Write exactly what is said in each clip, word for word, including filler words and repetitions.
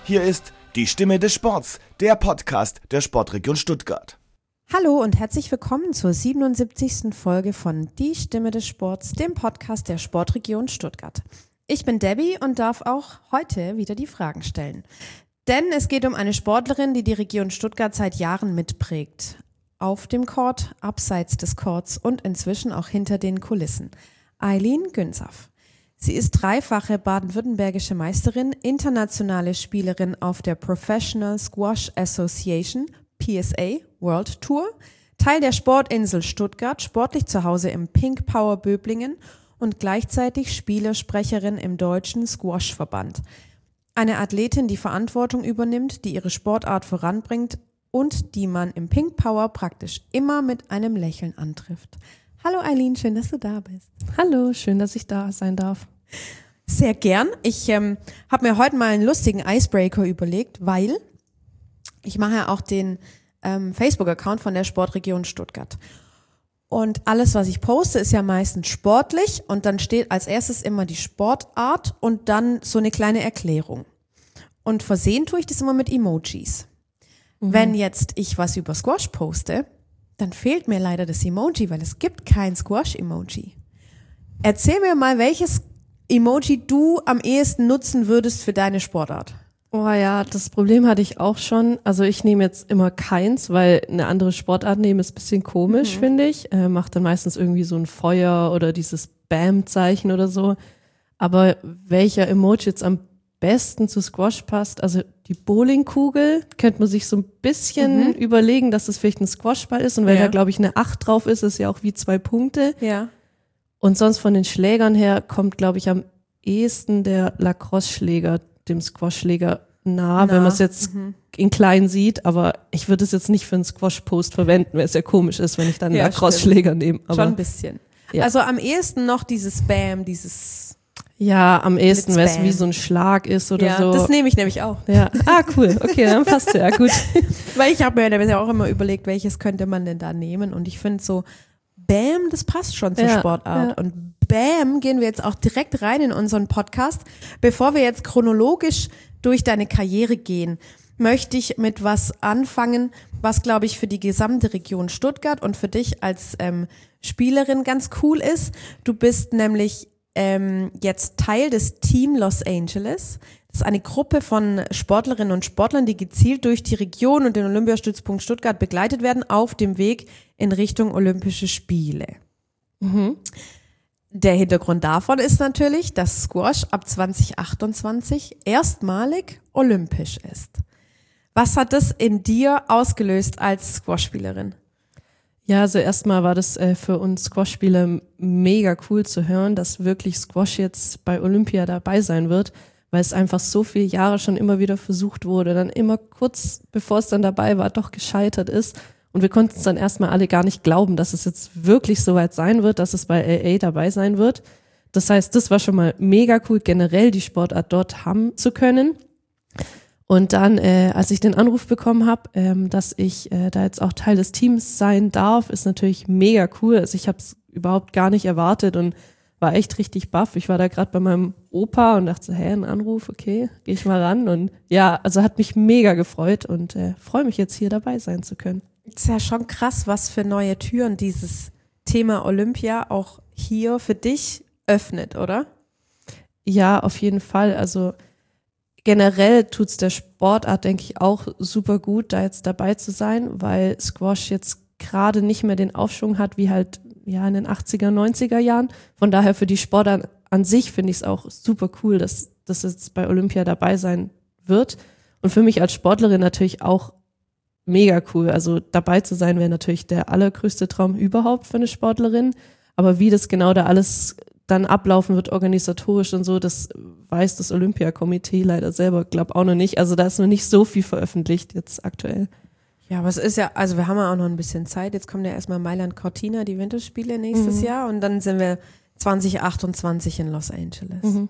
Hier ist die Stimme des Sports, der Podcast der Sportregion Stuttgart. Hallo und herzlich willkommen zur siebenundsiebzigsten Folge von Die Stimme des Sports, dem Podcast der Sportregion Stuttgart. Ich bin Debbie und darf auch heute wieder die Fragen stellen. Denn es geht um eine Sportlerin, die die Region Stuttgart seit Jahren mitprägt. Auf dem Court, abseits des Courts und inzwischen auch hinter den Kulissen. Aileen Günsav. Sie ist dreifache baden-württembergische Meisterin, internationale Spielerin auf der Professional Squash Association, P S A, World Tour, Teil der Sportinsel Stuttgart, sportlich zu Hause im Pink Power Böblingen und gleichzeitig Spielersprecherin im Deutschen Squash-Verband. Eine Athletin, die Verantwortung übernimmt, die ihre Sportart voranbringt und die man im Pink Power praktisch immer mit einem Lächeln antrifft. Hallo Aileen, schön, dass du da bist. Hallo, schön, dass ich da sein darf. Sehr gern. Ich ähm, habe mir heute mal einen lustigen Icebreaker überlegt, weil ich mache ja auch den ähm, Facebook-Account von der Sportregion Stuttgart. Und alles, was ich poste, ist ja meistens sportlich und dann steht als erstes immer die Sportart und dann so eine kleine Erklärung. Und versehen tue ich das immer mit Emojis. Mhm. Wenn jetzt ich was über Squash poste, dann fehlt mir leider das Emoji, weil es gibt kein Squash-Emoji. Erzähl mir mal, welches Emoji du am ehesten nutzen würdest für deine Sportart. Oh ja, das Problem hatte ich auch schon. Also ich nehme jetzt immer keins, weil eine andere Sportart nehmen ist ein bisschen komisch, mhm. finde ich. Äh, macht dann meistens irgendwie so ein Feuer oder dieses Bam-Zeichen oder so. Aber welcher Emoji jetzt am besten zu Squash passt, also die Bowlingkugel, könnte man sich so ein bisschen mhm. überlegen, dass das vielleicht ein Squashball ist. Und weil ja. da, glaube ich, eine acht drauf ist, ist ja auch wie zwei Punkte. Ja. Und sonst von den Schlägern her kommt, glaube ich, am ehesten der Lacrosse-Schläger dem Squash-Schläger nah, Na. wenn man es jetzt mhm. in klein sieht. Aber ich würde es jetzt nicht für einen Squash-Post verwenden, weil es ja komisch ist, wenn ich dann einen ja, Lacrosse-Schläger nehme. Aber, schon ein bisschen. Ja. Also am ehesten noch dieses Bam, dieses Ja, am ehesten, weil es wie so ein Schlag ist oder ja, so. Das nehme ich nämlich auch. Ja. Ah, cool. Okay, dann passt ja gut. Weil ich habe mir ja auch immer überlegt, welches könnte man denn da nehmen. Und ich finde so, Bam, das passt schon zur ja, Sportart. Ja. Und Bam, gehen wir jetzt auch direkt rein in unseren Podcast. Bevor wir jetzt chronologisch durch deine Karriere gehen, möchte ich mit was anfangen, was, glaube ich, für die gesamte Region Stuttgart und für dich als ähm, Spielerin ganz cool ist. Du bist nämlich ähm, jetzt Teil des Team Los Angeles. Das ist eine Gruppe von Sportlerinnen und Sportlern, die gezielt durch die Region und den Olympiastützpunkt Stuttgart begleitet werden auf dem Weg in Richtung Olympische Spiele. Mhm. Der Hintergrund davon ist natürlich, dass Squash ab zwanzig achtundzwanzig erstmalig olympisch ist. Was hat das in dir ausgelöst als Squash-Spielerin? Ja, also erstmal war das äh, für uns Squash-Spieler mega cool zu hören, dass wirklich Squash jetzt bei Olympia dabei sein wird, weil es einfach so viele Jahre schon immer wieder versucht wurde, dann immer kurz bevor es dann dabei war, doch gescheitert ist. Und wir konnten es dann erstmal alle gar nicht glauben, dass es jetzt wirklich so weit sein wird, dass es bei L A dabei sein wird. Das heißt, das war schon mal mega cool, generell die Sportart dort haben zu können. Und dann, äh, als ich den Anruf bekommen habe, ähm, dass ich äh, da jetzt auch Teil des Teams sein darf, ist natürlich mega cool. Also ich habe es überhaupt gar nicht erwartet und war echt richtig baff. Ich war da gerade bei meinem Opa und dachte so, hä, ein Anruf, okay, gehe ich mal ran. Und ja, also hat mich mega gefreut und äh, freue mich jetzt hier dabei sein zu können. Ist ja schon krass, was für neue Türen dieses Thema Olympia auch hier für dich öffnet, oder? Ja, auf jeden Fall. Also generell tut's der Sportart, denke ich, auch super gut, da jetzt dabei zu sein, weil Squash jetzt gerade nicht mehr den Aufschwung hat, wie halt ja in den achtziger, neunziger Jahren. Von daher für die Sportart an sich finde ich es auch super cool, dass das jetzt bei Olympia dabei sein wird. Und für mich als Sportlerin natürlich auch mega cool. Also dabei zu sein wäre natürlich der allergrößte Traum überhaupt für eine Sportlerin. Aber wie das genau da alles dann ablaufen wird, organisatorisch und so, das weiß das Olympiakomitee leider selber, glaube auch noch nicht. Also da ist noch nicht so viel veröffentlicht jetzt aktuell. Ja, aber es ist ja, also wir haben ja auch noch ein bisschen Zeit. Jetzt kommt ja erstmal Mailand Cortina, die Winterspiele nächstes mhm. Jahr und dann sind wir zwanzig achtundzwanzig in Los Angeles. Mhm.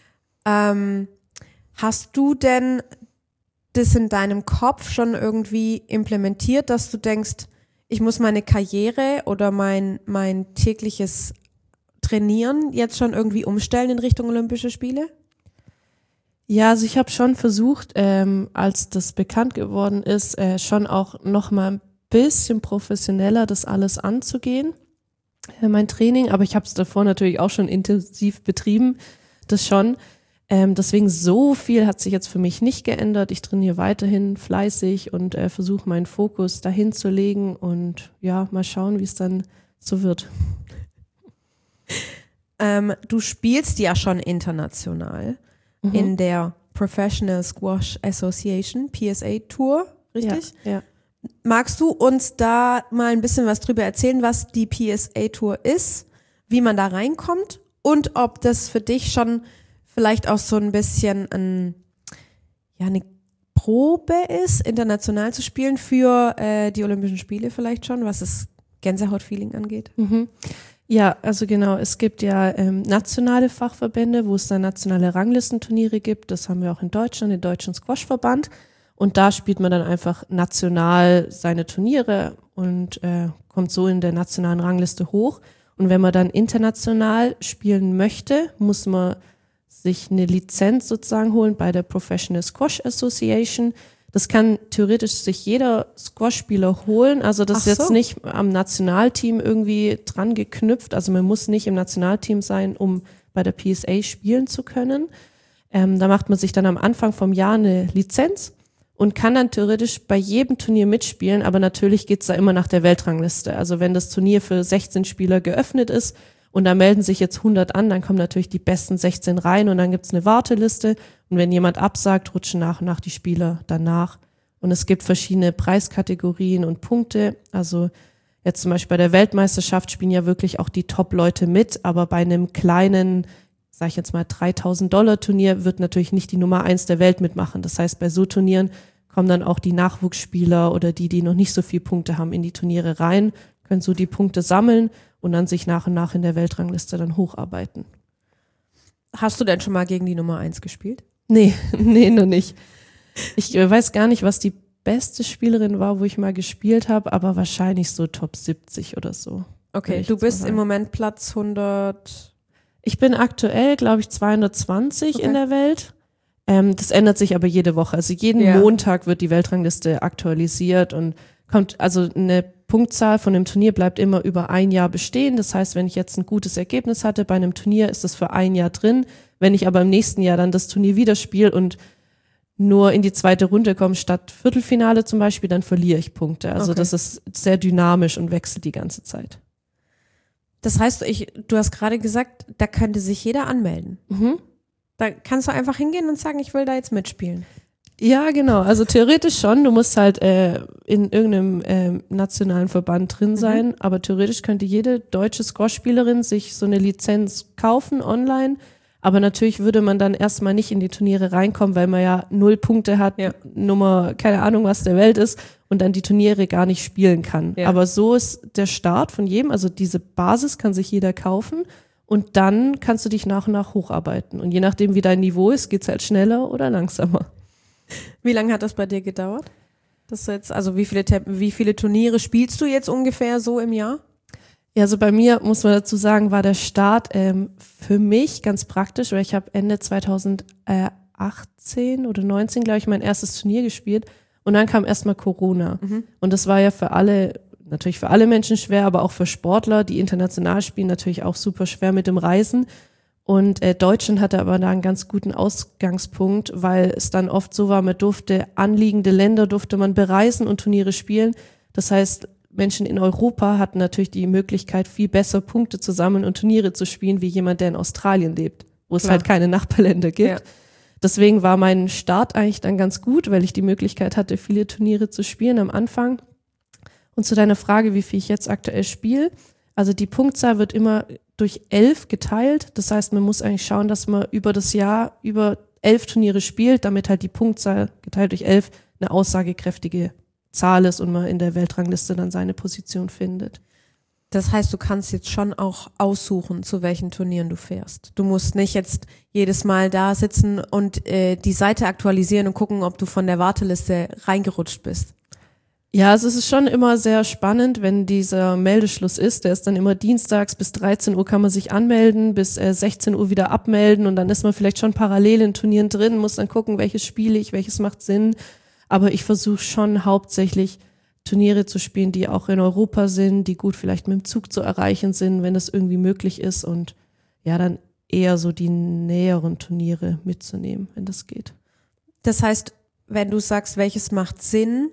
Ähm, hast du denn das in deinem Kopf schon irgendwie implementiert, dass du denkst, ich muss meine Karriere oder mein, mein tägliches Trainieren jetzt schon irgendwie umstellen in Richtung Olympische Spiele? Ja, also ich habe schon versucht, ähm, als das bekannt geworden ist, äh, schon auch noch mal ein bisschen professioneller das alles anzugehen, äh, mein Training. Aber ich habe es davor natürlich auch schon intensiv betrieben, das schon. Ähm, deswegen so viel hat sich jetzt für mich nicht geändert. Ich trainiere weiterhin fleißig und äh, versuche meinen Fokus dahin zu legen und ja, mal schauen, wie es dann so wird. Ähm, du spielst ja schon international Mhm. in der Professional Squash Association, P S A Tour, richtig? Ja, ja. Magst du uns da mal ein bisschen was drüber erzählen, was die P S A Tour ist, wie man da reinkommt und ob das für dich schon vielleicht auch so ein bisschen ein, ja, eine Probe ist, international zu spielen für äh, die Olympischen Spiele vielleicht schon, was das Gänsehaut-Feeling angeht? Mhm. Ja, also genau, es gibt ja ähm, nationale Fachverbände, wo es dann nationale Ranglistenturniere gibt. Das haben wir auch in Deutschland, den Deutschen Squashverband. Und da spielt man dann einfach national seine Turniere und äh, kommt so in der nationalen Rangliste hoch. Und wenn man dann international spielen möchte, muss man sich eine Lizenz sozusagen holen bei der Professional Squash Association. Das kann theoretisch sich jeder Squash-Spieler holen. Also das Ach ist jetzt so. nicht am Nationalteam irgendwie dran geknüpft. Also man muss nicht im Nationalteam sein, um bei der P S A spielen zu können. Ähm, da macht man sich dann am Anfang vom Jahr eine Lizenz und kann dann theoretisch bei jedem Turnier mitspielen. Aber natürlich geht's da immer nach der Weltrangliste. Also wenn das Turnier für sechzehn Spieler geöffnet ist und da melden sich jetzt hundert an, dann kommen natürlich die besten sechzehn rein und dann gibt's eine Warteliste. Und wenn jemand absagt, rutschen nach und nach die Spieler danach. Und es gibt verschiedene Preiskategorien und Punkte. Also jetzt zum Beispiel bei der Weltmeisterschaft spielen ja wirklich auch die Top-Leute mit. Aber bei einem kleinen, sag ich jetzt mal, dreitausend Dollar Turnier wird natürlich nicht die Nummer eins der Welt mitmachen. Das heißt, bei so Turnieren kommen dann auch die Nachwuchsspieler oder die, die noch nicht so viele Punkte haben, in die Turniere rein, können so die Punkte sammeln und dann sich nach und nach in der Weltrangliste dann hocharbeiten. Hast du denn schon mal gegen die Nummer eins gespielt? Nee, nee, noch nicht. Ich äh, weiß gar nicht, was die beste Spielerin war, wo ich mal gespielt habe, aber wahrscheinlich so Top siebzig oder so. Würde Okay, ich du jetzt mal bist sagen. im Moment Platz hundert. Ich bin aktuell, glaube ich, zweihundertzwanzig Okay. in der Welt. Ähm, das ändert sich aber jede Woche. Also jeden Ja. Montag wird die Weltrangliste aktualisiert und kommt, also eine Punktzahl von dem Turnier bleibt immer über ein Jahr bestehen. Das heißt, wenn ich jetzt ein gutes Ergebnis hatte bei einem Turnier, ist das für ein Jahr drin. Wenn ich aber im nächsten Jahr dann das Turnier wieder spiele und nur in die zweite Runde komme statt Viertelfinale zum Beispiel, dann verliere ich Punkte. Also Okay. das ist sehr dynamisch und wechselt die ganze Zeit. Das heißt, ich, du hast gerade gesagt, da könnte sich jeder anmelden. Mhm. Da kannst du einfach hingehen und sagen, ich will da jetzt mitspielen. Ja, genau. Also theoretisch schon. Du musst halt äh, in irgendeinem äh, nationalen Verband drin sein. Mhm. Aber theoretisch könnte jede deutsche Squash-Spielerin sich so eine Lizenz kaufen online. Aber natürlich würde man dann erstmal nicht in die Turniere reinkommen, weil man ja null Punkte hat, Ja. Nummer, keine Ahnung, was der Welt ist und dann die Turniere gar nicht spielen kann. Ja. Aber so ist der Start von jedem. Also diese Basis kann sich jeder kaufen. Und dann kannst du dich nach und nach hocharbeiten. Und je nachdem, wie dein Niveau ist, geht's halt schneller oder langsamer. Wie lange hat das bei dir gedauert? Das jetzt, also wie viele, Te- wie viele Turniere spielst du jetzt ungefähr so im Jahr? Ja, also bei mir, muss man dazu sagen, war der Start ähm, für mich ganz praktisch, weil ich habe Ende zweitausendachtzehn oder neunzehn, glaube ich, mein erstes Turnier gespielt. Und dann kam erstmal Corona. Mhm. Und das war ja für alle, natürlich für alle Menschen schwer, aber auch für Sportler, die international spielen, natürlich auch super schwer mit dem Reisen. Und äh, Deutschland hatte aber da einen ganz guten Ausgangspunkt, weil es dann oft so war, man durfte anliegende Länder, durfte man bereisen und Turniere spielen. Das heißt, Menschen in Europa hatten natürlich die Möglichkeit, viel besser Punkte zu sammeln und Turniere zu spielen, wie jemand, der in Australien lebt, wo es Klar. halt keine Nachbarländer gibt. Ja. Deswegen war mein Start eigentlich dann ganz gut, weil ich die Möglichkeit hatte, viele Turniere zu spielen am Anfang. Und zu deiner Frage, wie viel ich jetzt aktuell spiele. Also die Punktzahl wird immer durch elf geteilt. Das heißt, man muss eigentlich schauen, dass man über das Jahr über elf Turniere spielt, damit halt die Punktzahl geteilt durch elf eine aussagekräftige Zahl ist und man in der Weltrangliste dann seine Position findet. Das heißt, du kannst jetzt schon auch aussuchen, zu welchen Turnieren du fährst. Du musst nicht jetzt jedes Mal da sitzen und äh, die Seite aktualisieren und gucken, ob du von der Warteliste reingerutscht bist. Ja, also es ist schon immer sehr spannend, wenn dieser Meldeschluss ist. Der ist dann immer dienstags bis dreizehn Uhr kann man sich anmelden, bis äh, sechzehn Uhr wieder abmelden und dann ist man vielleicht schon parallel in Turnieren drin, muss dann gucken, welches spiele ich, welches macht Sinn. Aber ich versuche schon hauptsächlich Turniere zu spielen, die auch in Europa sind, die gut vielleicht mit dem Zug zu erreichen sind, wenn das irgendwie möglich ist und ja, dann eher so die näheren Turniere mitzunehmen, wenn das geht. Das heißt, wenn du sagst, welches macht Sinn,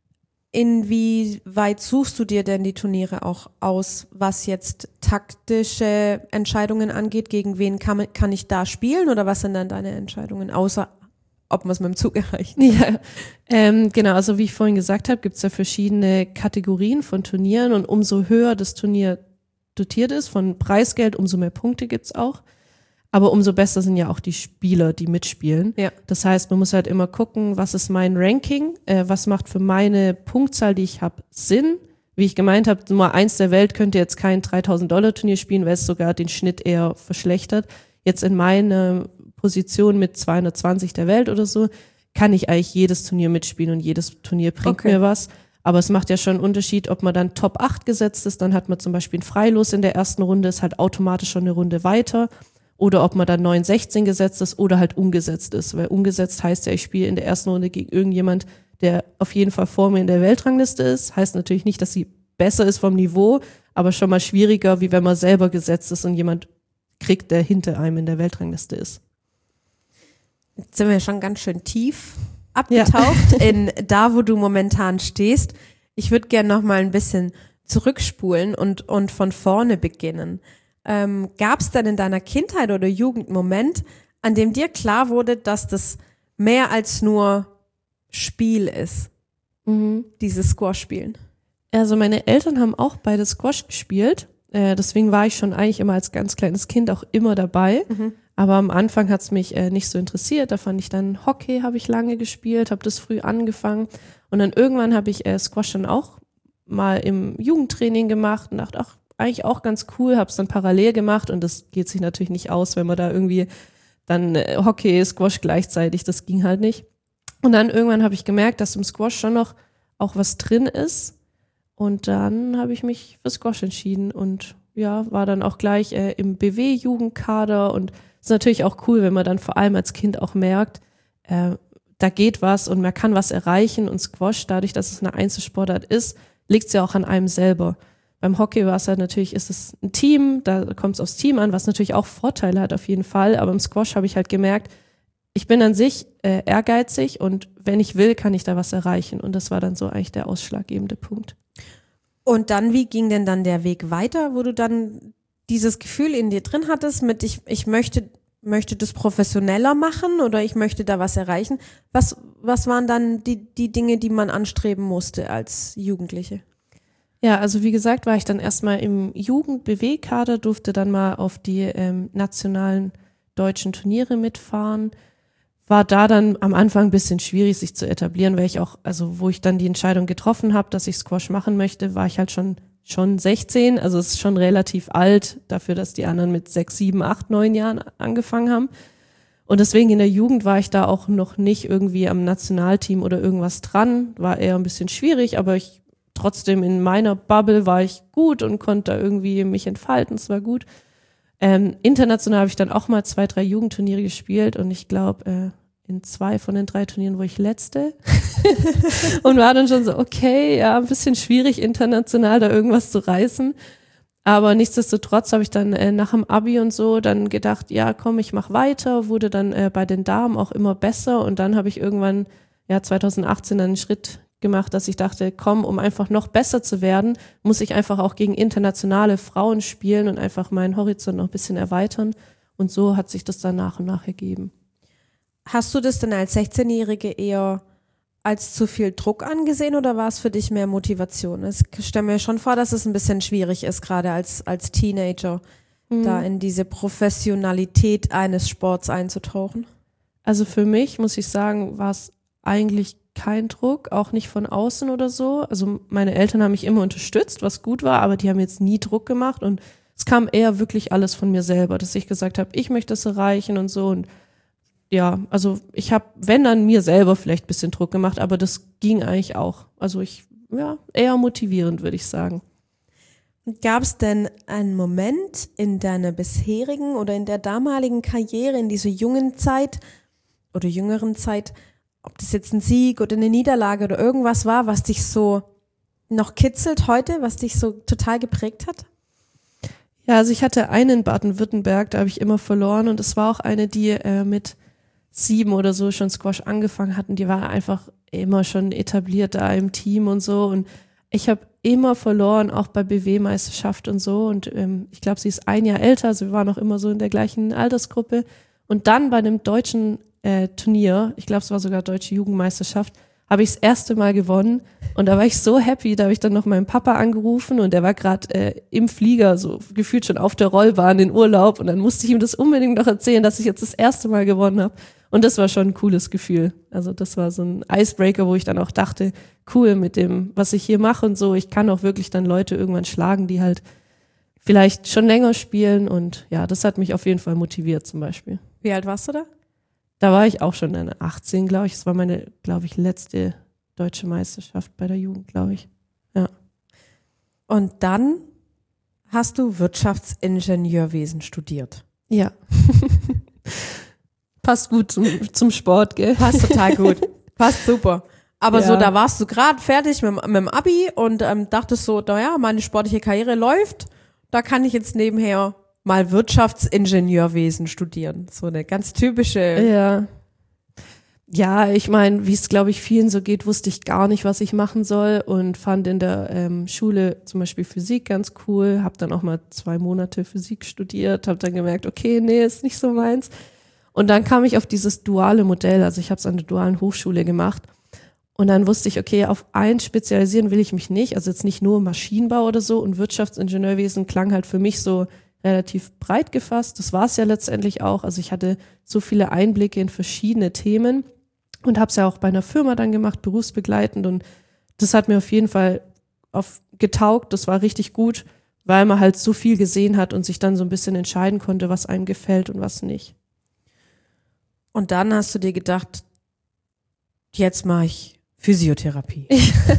inwieweit suchst du dir denn die Turniere auch aus, was jetzt taktische Entscheidungen angeht? Gegen wen kann, kann ich da spielen oder was sind dann deine Entscheidungen, außer ob man es mit dem Zug erreicht? Ja, ähm, genau, also wie ich vorhin gesagt habe, gibt es ja verschiedene Kategorien von Turnieren und umso höher das Turnier dotiert ist, von Preisgeld, umso mehr Punkte gibt's auch. Aber umso besser sind ja auch die Spieler, die mitspielen. Ja. Das heißt, man muss halt immer gucken, was ist mein Ranking, äh, was macht für meine Punktzahl, die ich habe, Sinn. Wie ich gemeint habe, Nummer eins der Welt könnte jetzt kein dreitausend Dollar Turnier spielen, weil es sogar den Schnitt eher verschlechtert. Jetzt in meiner Position mit zweihundertzwanzig der Welt oder so, kann ich eigentlich jedes Turnier mitspielen und jedes Turnier bringt Okay. mir was. Aber es macht ja schon einen Unterschied, ob man dann Top acht gesetzt ist, dann hat man zum Beispiel ein Freilos in der ersten Runde, ist halt automatisch schon eine Runde weiter. Oder ob man dann neun sechzehn gesetzt ist oder halt umgesetzt ist. Weil umgesetzt heißt ja, ich spiele in der ersten Runde gegen irgendjemand, der auf jeden Fall vor mir in der Weltrangliste ist. Heißt natürlich nicht, dass sie besser ist vom Niveau, aber schon mal schwieriger, wie wenn man selber gesetzt ist und jemand kriegt, der hinter einem in der Weltrangliste ist. Jetzt sind wir schon ganz schön tief abgetaucht ja. in da, wo du momentan stehst. Ich würde gerne noch mal ein bisschen zurückspulen und, und von vorne beginnen. Ähm, gab es denn in deiner Kindheit oder Jugend einen Moment, an dem dir klar wurde, dass das mehr als nur Spiel ist, Mhm. dieses Squash-Spielen? Also meine Eltern haben auch beide Squash gespielt. Äh, deswegen war ich schon eigentlich immer als ganz kleines Kind auch immer dabei. Mhm. Aber am Anfang hat's mich äh, nicht so interessiert. Da fand ich dann Hockey, habe ich lange gespielt, habe das früh angefangen. Und dann irgendwann habe ich äh, Squash dann auch mal im Jugendtraining gemacht und dachte, ach, eigentlich auch ganz cool, habe es dann parallel gemacht und das geht sich natürlich nicht aus, wenn man da irgendwie dann äh, Hockey, Squash gleichzeitig, das ging halt nicht. Und dann irgendwann habe ich gemerkt, dass im Squash schon noch auch was drin ist und dann habe ich mich für Squash entschieden und ja, war dann auch gleich äh, im B W-Jugendkader und ist natürlich auch cool, wenn man dann vor allem als Kind auch merkt, äh, da geht was und man kann was erreichen und Squash, dadurch, dass es eine Einzelsportart ist, liegt es ja auch an einem selber. Beim Hockey war es halt natürlich, ist es ein Team, da kommt es aufs Team an, was natürlich auch Vorteile hat auf jeden Fall, aber im Squash habe ich halt gemerkt, ich bin an sich äh, ehrgeizig und wenn ich will, kann ich da was erreichen und das war dann so eigentlich der ausschlaggebende Punkt. Und dann, wie ging denn dann der Weg weiter, wo du dann dieses Gefühl in dir drin hattest mit, ich, ich möchte, möchte das professioneller machen oder ich möchte da was erreichen? Was, was waren dann die, die Dinge, die man anstreben musste als Jugendliche? Ja, also wie gesagt, war ich dann erstmal im Jugend-B W-Kader, durfte dann mal auf die ähm, nationalen deutschen Turniere mitfahren. War da dann am Anfang ein bisschen schwierig, sich zu etablieren, weil ich auch, also wo ich dann die Entscheidung getroffen habe, dass ich Squash machen möchte, war ich halt schon schon sechzehn, also es ist schon relativ alt dafür, dass die anderen mit sechs, sieben, acht, neun Jahren angefangen haben. Und deswegen in der Jugend war ich da auch noch nicht irgendwie am Nationalteam oder irgendwas dran, war eher ein bisschen schwierig, aber ich trotzdem in meiner Bubble war ich gut und konnte da irgendwie mich entfalten, es war gut. Ähm, international habe ich dann auch mal zwei, drei Jugendturniere gespielt und ich glaube, äh, in zwei von den drei Turnieren war ich Letzte und war dann schon so, okay, ja, ein bisschen schwierig international da irgendwas zu reißen. Aber nichtsdestotrotz habe ich dann äh, nach dem Abi und so dann gedacht, ja komm, ich mach weiter, wurde dann äh, bei den Damen auch immer besser und dann habe ich irgendwann, ja zwanzig achtzehn einen Schritt gemacht, dass ich dachte, komm, um einfach noch besser zu werden, muss ich einfach auch gegen internationale Frauen spielen und einfach meinen Horizont noch ein bisschen erweitern. Und so hat sich das dann nach und nach ergeben. Hast du das denn als sechzehnjährige eher als zu viel Druck angesehen oder war es für dich mehr Motivation? Ich stelle mir schon vor, dass es ein bisschen schwierig ist, gerade als, als Teenager, mhm. da in diese Professionalität eines Sports einzutauchen. Also für mich, muss ich sagen, war es eigentlich kein Druck, auch nicht von außen oder so. Also meine Eltern haben mich immer unterstützt, was gut war, aber die haben jetzt nie Druck gemacht und es kam eher wirklich alles von mir selber, dass ich gesagt habe, ich möchte das erreichen und so und ja, also ich habe, wenn dann mir selber vielleicht ein bisschen Druck gemacht, aber das ging eigentlich auch. Also ich ja, eher motivierend, würde ich sagen. Gab es denn einen Moment in deiner bisherigen oder in der damaligen Karriere, in dieser jungen Zeit oder jüngeren Zeit, ob das jetzt ein Sieg oder eine Niederlage oder irgendwas war, was dich so noch kitzelt heute, was dich so total geprägt hat? Ja, also ich hatte eine in Baden-Württemberg, da habe ich immer verloren und es war auch eine, die äh, mit sieben oder so schon Squash angefangen hatten. Die war einfach immer schon etabliert da im Team und so und ich habe immer verloren, auch bei B W-Meisterschaft und so und ähm, ich glaube, sie ist ein Jahr älter, also wir waren auch immer so in der gleichen Altersgruppe und dann bei einem deutschen äh, Turnier, ich glaube, es war sogar Deutsche Jugendmeisterschaft, habe ich das erste Mal gewonnen und da war ich so happy, da habe ich dann noch meinen Papa angerufen und der war gerade äh, im Flieger, so gefühlt schon auf der Rollbahn in Urlaub und dann musste ich ihm das unbedingt noch erzählen, dass ich jetzt das erste Mal gewonnen habe und das war schon ein cooles Gefühl. Also das war so ein Icebreaker, wo ich dann auch dachte, cool mit dem, was ich hier mache und so, ich kann auch wirklich dann Leute irgendwann schlagen, die halt vielleicht schon länger spielen und ja, das hat mich auf jeden Fall motiviert zum Beispiel. Wie alt warst du da? Da war ich auch schon in achtzehn, glaube ich. Es war meine, glaube ich, letzte deutsche Meisterschaft bei der Jugend, glaube ich. Ja. Und dann hast du Wirtschaftsingenieurwesen studiert. Ja. Passt gut zum, zum Sport, gell? Passt total gut. Passt super. Aber Ja. so, da warst du gerade fertig mit, mit dem Abi und ähm, dachtest so, naja, meine sportliche Karriere läuft, da kann ich jetzt nebenher mal Wirtschaftsingenieurwesen studieren. So eine ganz typische. Ja. Ja, ich meine, wie es, glaube ich, vielen so geht, wusste ich gar nicht, was ich machen soll und fand in der ähm, Schule zum Beispiel Physik ganz cool, habe dann auch mal zwei Monate Physik studiert, habe dann gemerkt, okay, nee, ist nicht so meins. Und dann kam ich auf dieses duale Modell, also ich habe es an der dualen Hochschule gemacht und dann wusste ich, okay, auf eins spezialisieren will ich mich nicht, also jetzt nicht nur Maschinenbau oder so und Wirtschaftsingenieurwesen klang halt für mich so relativ breit gefasst. Das war es ja letztendlich auch. Also ich hatte so viele Einblicke in verschiedene Themen und habe es ja auch bei einer Firma dann gemacht, berufsbegleitend und das hat mir auf jeden Fall auf getaugt. Das war richtig gut, weil man halt so viel gesehen hat und sich dann so ein bisschen entscheiden konnte, was einem gefällt und was nicht. Und dann hast du dir gedacht, jetzt mache ich Physiotherapie.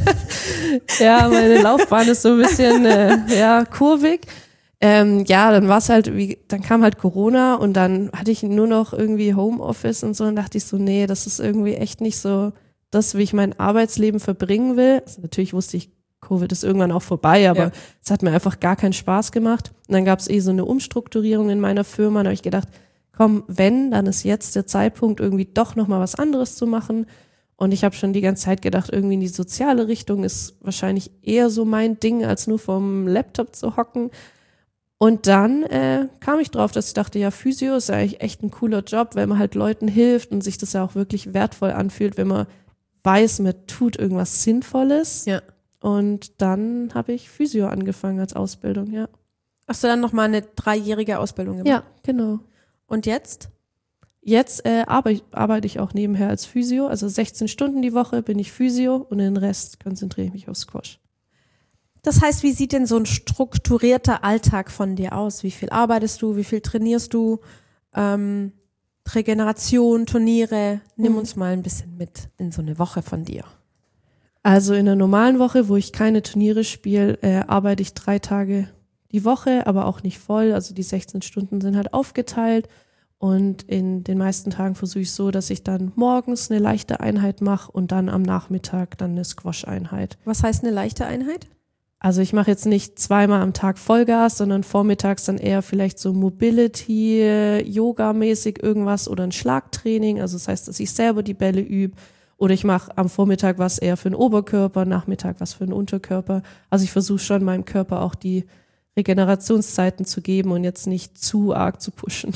Ja, meine Laufbahn ist so ein bisschen äh, ja kurvig. Ähm, ja, dann war es halt, wie, dann kam halt Corona und dann hatte ich nur noch irgendwie Homeoffice und so und dachte ich so, nee, das ist irgendwie echt nicht so das, wie ich mein Arbeitsleben verbringen will. Also natürlich wusste ich, Covid ist irgendwann auch vorbei, aber ja. Es hat mir einfach gar keinen Spaß gemacht. Und dann gab es eh so eine Umstrukturierung in meiner Firma, da habe ich gedacht, komm, wenn, dann ist jetzt der Zeitpunkt, irgendwie doch nochmal was anderes zu machen. Und ich habe schon die ganze Zeit gedacht, irgendwie in die soziale Richtung ist wahrscheinlich eher so mein Ding, als nur vom Laptop zu hocken. Und dann äh, kam ich drauf, dass ich dachte, ja, Physio ist ja eigentlich echt ein cooler Job, weil man halt Leuten hilft und sich das ja auch wirklich wertvoll anfühlt, wenn man weiß, man tut irgendwas Sinnvolles. Ja. Und dann habe ich Physio angefangen als Ausbildung, ja. Hast du dann nochmal eine dreijährige Ausbildung gemacht? Ja, genau. Und jetzt? Jetzt äh, arbeite, arbeite ich auch nebenher als Physio, also sechzehn Stunden die Woche bin ich Physio und den Rest konzentriere ich mich auf Squash. Das heißt, wie sieht denn so ein strukturierter Alltag von dir aus? Wie viel arbeitest du? Wie viel trainierst du? Ähm, Regeneration, Turniere? Nimm uns mal ein bisschen mit in so eine Woche von dir. Also in einer normalen Woche, wo ich keine Turniere spiele, äh, arbeite ich drei Tage die Woche, aber auch nicht voll. Also die sechzehn Stunden sind halt aufgeteilt. Und in den meisten Tagen versuche ich so, dass ich dann morgens eine leichte Einheit mache und dann am Nachmittag dann eine Squash-Einheit. Was heißt eine leichte Einheit? Also ich mache jetzt nicht zweimal am Tag Vollgas, sondern vormittags dann eher vielleicht so Mobility, Yoga-mäßig irgendwas oder ein Schlagtraining. Also das heißt, dass ich selber die Bälle übe. Oder ich mache am Vormittag was eher für den Oberkörper, Nachmittag was für den Unterkörper. Also ich versuche schon meinem Körper auch die Regenerationszeiten zu geben und jetzt nicht zu arg zu pushen.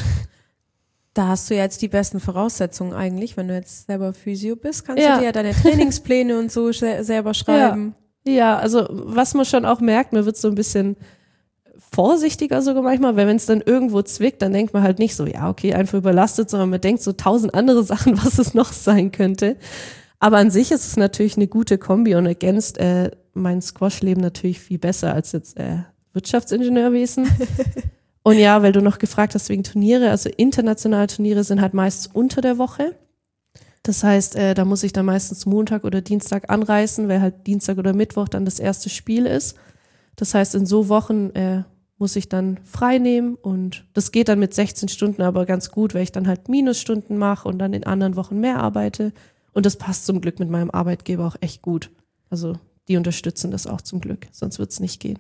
Da hast du ja jetzt die besten Voraussetzungen eigentlich, wenn du jetzt selber Physio bist, kannst Ja. du dir ja deine Trainingspläne und so se- selber schreiben. Ja. ja, also was man schon auch merkt, man wird so ein bisschen vorsichtiger sogar manchmal, weil wenn es dann irgendwo zwickt, dann denkt man halt nicht so, ja okay, einfach überlastet, sondern man denkt so tausend andere Sachen, was es noch sein könnte. Aber an sich ist es natürlich eine gute Kombi und ergänzt äh, mein Squash-Leben natürlich viel besser als jetzt äh, Wirtschaftsingenieurwesen. Und ja, weil du noch gefragt hast wegen Turniere, also internationale Turniere sind halt meist unter der Woche. Das heißt, äh, da muss ich dann meistens Montag oder Dienstag anreisen, weil halt Dienstag oder Mittwoch dann das erste Spiel ist. Das heißt, in so Wochen äh, muss ich dann frei nehmen und das geht dann mit sechzehn Stunden aber ganz gut, weil ich dann halt Minusstunden mache und dann in anderen Wochen mehr arbeite. Und das passt zum Glück mit meinem Arbeitgeber auch echt gut. Also die unterstützen das auch zum Glück, sonst wird es nicht gehen.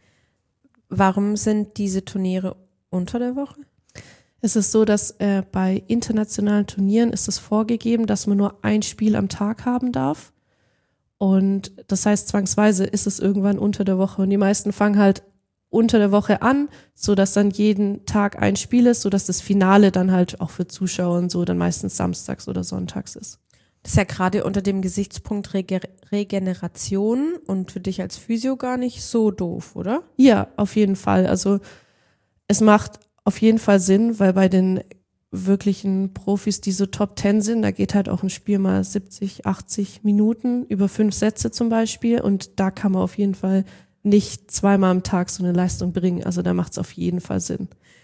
Warum sind diese Turniere unter der Woche? Es ist so, dass äh, bei internationalen Turnieren ist es vorgegeben, dass man nur ein Spiel am Tag haben darf. Und das heißt, zwangsweise ist es irgendwann unter der Woche. Und die meisten fangen halt unter der Woche an, so dass dann jeden Tag ein Spiel ist, so dass das Finale dann halt auch für Zuschauer und so dann meistens samstags oder sonntags ist. Das ist ja gerade unter dem Gesichtspunkt Rege- Regeneration und für dich als Physio gar nicht so doof, oder? Ja, auf jeden Fall. Also es macht auf jeden Fall Sinn, weil bei den wirklichen Profis, die so Top Ten sind, da geht halt auch ein Spiel mal siebzig, achtzig Minuten über fünf Sätze zum Beispiel und da kann man auf jeden Fall nicht zweimal am Tag so eine Leistung bringen. Also da macht es auf jeden Fall Sinn.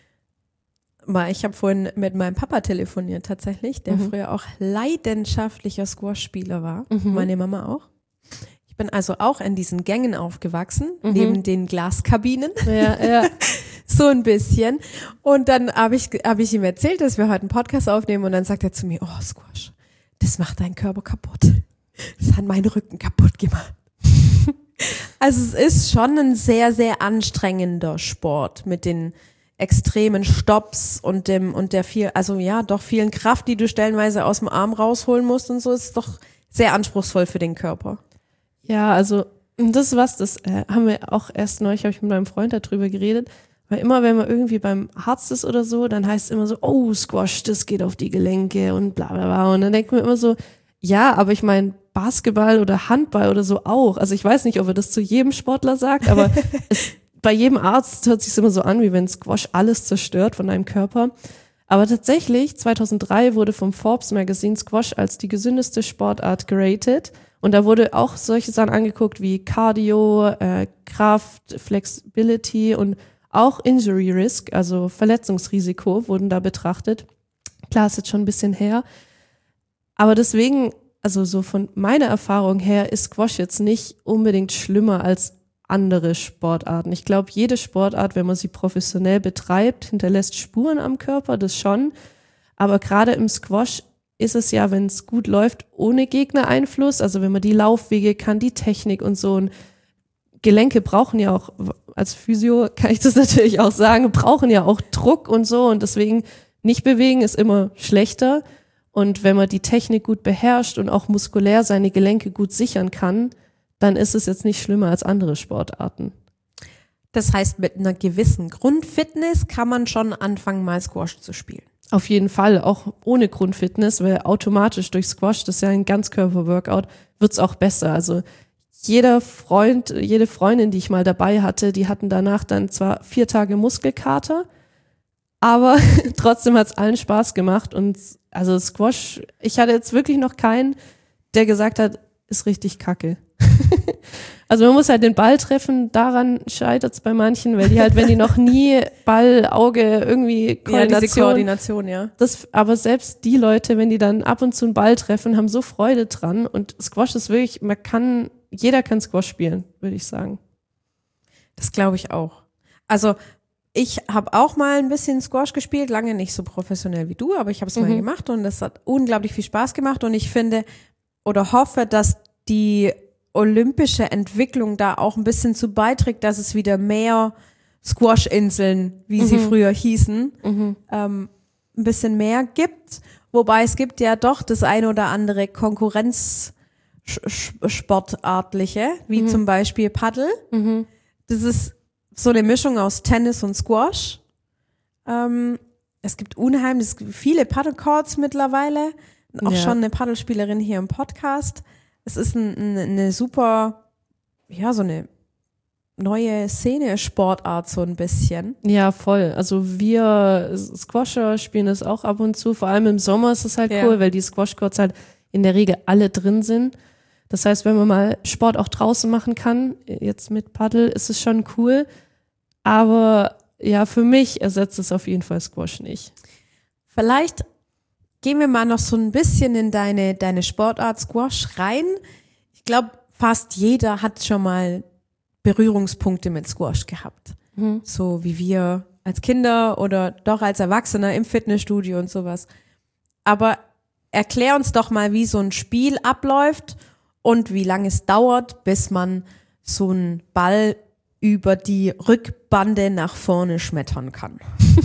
Ich habe vorhin mit meinem Papa telefoniert tatsächlich, der mhm. früher auch leidenschaftlicher Squash-Spieler war. Mhm. Meine Mama auch. Ich bin also auch in diesen Gängen aufgewachsen, mhm. neben den Glaskabinen. Ja, ja. So ein bisschen. Und dann habe ich, hab ich ihm erzählt, dass wir heute einen Podcast aufnehmen und dann sagt er zu mir, oh Squash, das macht deinen Körper kaputt. Das hat meinen Rücken kaputt gemacht. Also es ist schon ein sehr, sehr anstrengender Sport mit den extremen Stopps und dem und der viel, also ja, doch vielen Kraft, die du stellenweise aus dem Arm rausholen musst und so, ist doch sehr anspruchsvoll für den Körper. Ja, also das ist was, das äh, haben wir auch erst neulich, habe ich mit meinem Freund darüber geredet, weil immer, wenn man irgendwie beim Arzt ist oder so, dann heißt es immer so, oh, Squash, das geht auf die Gelenke und bla bla bla. Und dann denkt man immer so, ja, aber ich meine, Basketball oder Handball oder so auch. Also ich weiß nicht, ob er das zu jedem Sportler sagt, aber es, bei jedem Arzt hört sich immer so an, wie wenn Squash alles zerstört von deinem Körper. Aber tatsächlich, zweitausenddrei wurde vom Forbes Magazine Squash als die gesündeste Sportart geratet. Und da wurde auch solche Sachen angeguckt wie Cardio, äh, Kraft, Flexibility und auch Injury Risk, also Verletzungsrisiko, wurden da betrachtet. Klar, ist jetzt schon ein bisschen her. Aber deswegen, also so von meiner Erfahrung her, ist Squash jetzt nicht unbedingt schlimmer als andere Sportarten. Ich glaube, jede Sportart, wenn man sie professionell betreibt, hinterlässt Spuren am Körper, das schon. Aber gerade im Squash ist es ja, wenn es gut läuft, ohne Gegnereinfluss. Also wenn man die Laufwege kann, die Technik und so. Und Gelenke brauchen ja auch, als Physio kann ich das natürlich auch sagen, brauchen ja auch Druck und so. Und deswegen nicht bewegen ist immer schlechter. Und wenn man die Technik gut beherrscht und auch muskulär seine Gelenke gut sichern kann, dann ist es jetzt nicht schlimmer als andere Sportarten. Das heißt, mit einer gewissen Grundfitness kann man schon anfangen, mal Squash zu spielen. Auf jeden Fall, auch ohne Grundfitness, weil automatisch durch Squash, das ist ja ein Ganzkörper-Workout, wird's auch besser. Also jeder Freund, jede Freundin, die ich mal dabei hatte, die hatten danach dann zwar vier Tage Muskelkater, aber trotzdem hat's allen Spaß gemacht. Und also Squash, ich hatte jetzt wirklich noch keinen, der gesagt hat, ist richtig kacke. Also man muss halt den Ball treffen, daran scheitert's bei manchen, weil die halt, wenn die noch nie Ball, Auge, irgendwie Koordination. Ja, diese Koordination, ja. Das, aber selbst die Leute, wenn die dann ab und zu einen Ball treffen, haben so Freude dran und Squash ist wirklich, man kann, jeder kann Squash spielen, würde ich sagen. Das glaube ich auch. Also ich habe auch mal ein bisschen Squash gespielt, lange nicht so professionell wie du, aber ich habe es mhm. mal gemacht und das hat unglaublich viel Spaß gemacht und ich finde oder hoffe, dass die olympische Entwicklung da auch ein bisschen zu beiträgt, dass es wieder mehr Squash-Inseln, wie mhm. sie früher hießen, mhm. ähm, ein bisschen mehr gibt. Wobei es gibt ja doch das eine oder andere Konkurrenzsportartliche, wie mhm. zum Beispiel Paddel. Mhm. Das ist so eine Mischung aus Tennis und Squash. Ähm, es gibt unheimlich viele Paddlecourts mittlerweile. Auch ja. schon eine Paddelspielerin hier im Podcast. Es ist ein, ein, eine super, ja, so eine neue Szene, Sportart so ein bisschen. Ja, voll. Also wir Squasher spielen das auch ab und zu. Vor allem im Sommer ist es halt ja. cool, weil die Squash-Courts halt in der Regel alle drin sind. Das heißt, wenn man mal Sport auch draußen machen kann, jetzt mit Paddel, ist es schon cool. Aber ja, für mich ersetzt es auf jeden Fall Squash nicht. Vielleicht gehen wir mal noch so ein bisschen in deine, deine Sportart Squash rein. Ich glaube, fast jeder hat schon mal Berührungspunkte mit Squash gehabt. Mhm. So wie wir als Kinder oder doch als Erwachsener im Fitnessstudio und sowas. Aber erklär uns doch mal, wie so ein Spiel abläuft und wie lange es dauert, bis man so einen Ball über die Rückbande nach vorne schmettern kann.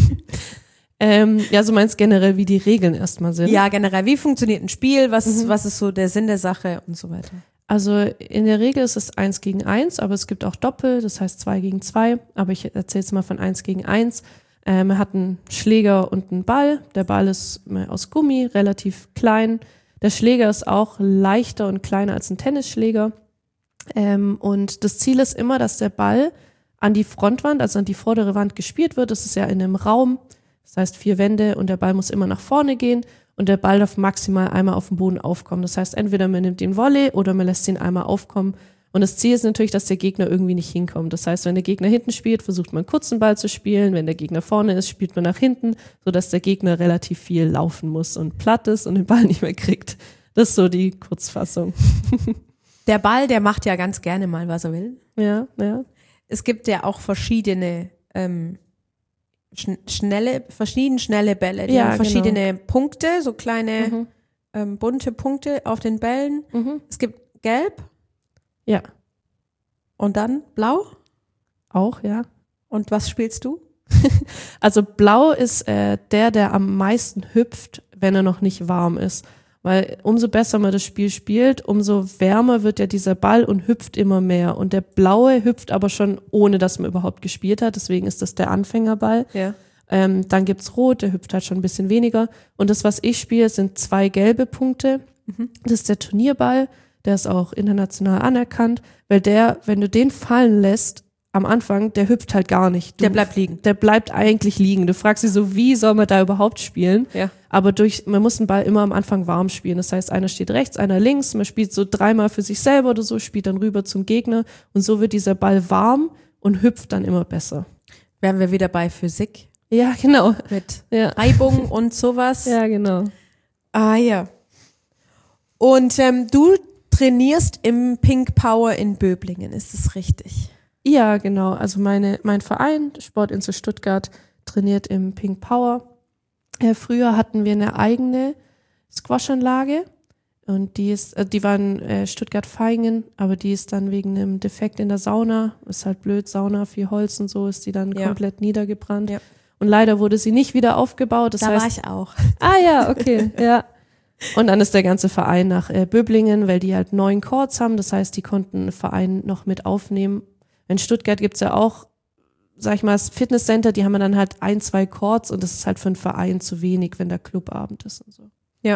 ähm, ja, so meinst generell, wie die Regeln erstmal sind? Ja, generell, wie funktioniert ein Spiel, was, Mhm. was ist so der Sinn der Sache und so weiter. Also in der Regel ist es eins gegen eins, aber es gibt auch Doppel, das heißt zwei gegen zwei. Aber ich erzähle jetzt mal von eins gegen eins. Äh, man hat einen Schläger und einen Ball. Der Ball ist aus Gummi, relativ klein. Der Schläger ist auch leichter und kleiner als ein Tennisschläger. Ähm, und das Ziel ist immer, dass der Ball an die Frontwand, also an die vordere Wand gespielt wird. Das ist ja in einem Raum, das heißt vier Wände und der Ball muss immer nach vorne gehen. Und der Ball darf maximal einmal auf dem Boden aufkommen. Das heißt, entweder man nimmt den Volley oder man lässt ihn einmal aufkommen. Und das Ziel ist natürlich, dass der Gegner irgendwie nicht hinkommt. Das heißt, wenn der Gegner hinten spielt, versucht man kurz den Ball zu spielen. Wenn der Gegner vorne ist, spielt man nach hinten, sodass der Gegner relativ viel laufen muss und platt ist und den Ball nicht mehr kriegt. Das ist so die Kurzfassung. Der Ball, der macht ja ganz gerne mal, was er will. Ja, ja. Es gibt ja auch verschiedene ähm, schn- schnelle, verschieden schnelle Bälle. Die Ja, haben verschiedene genau. Punkte, so kleine Mhm. ähm, bunte Punkte auf den Bällen. Mhm. Es gibt gelb Ja, und dann blau. auch, ja. Und was spielst du? Also blau ist äh, der, der am meisten hüpft, wenn er noch nicht warm ist. Weil umso besser man das Spiel spielt, umso wärmer wird ja dieser Ball und hüpft immer mehr. Und der blaue hüpft aber schon, ohne dass man überhaupt gespielt hat. Deswegen ist das der Anfängerball. Ja. Ähm, dann gibt's rot, der hüpft halt schon ein bisschen weniger. Und das, was ich spiele, sind zwei gelbe Punkte. Mhm. Das ist der Turnierball. Der ist auch international anerkannt. Weil der, wenn du den fallen lässt, am Anfang, der hüpft halt gar nicht. Du, Der bleibt liegen. Der bleibt eigentlich liegen. Du fragst dich so, wie soll man da überhaupt spielen? Ja. Aber durch, man muss den Ball immer am Anfang warm spielen. Das heißt, einer steht rechts, einer links. Man spielt so dreimal für sich selber oder so, spielt dann rüber zum Gegner. Und so wird dieser Ball warm und hüpft dann immer besser. Wären wir wieder bei Physik Ja, genau. mit Ja, Reibung und sowas. ja genau. Ah ja. Und ähm, du trainierst im Pink Power in Böblingen, ist das richtig? Ja, genau. Also meine, mein Verein, Sportinsel Stuttgart, trainiert im Pink Power. Äh, früher hatten wir eine eigene Squashanlage und die ist, äh, die war in äh, Stuttgart-Vaihingen, aber die ist dann wegen einem Defekt in der Sauna, ist halt blöd, Sauna, viel Holz und so, ist die dann Ja. komplett niedergebrannt. Ja. Und leider wurde sie nicht wieder aufgebaut. Das Da heißt, war ich auch. ah ja, okay, ja. Und dann ist der ganze Verein nach äh, Böblingen, weil die halt neun Courts haben. Das heißt, die konnten einen Verein noch mit aufnehmen. In Stuttgart gibt's ja auch, sag ich mal, das Fitnesscenter, die haben dann halt ein, zwei Courts und das ist halt für einen Verein zu wenig, wenn der Clubabend ist und so. Ja.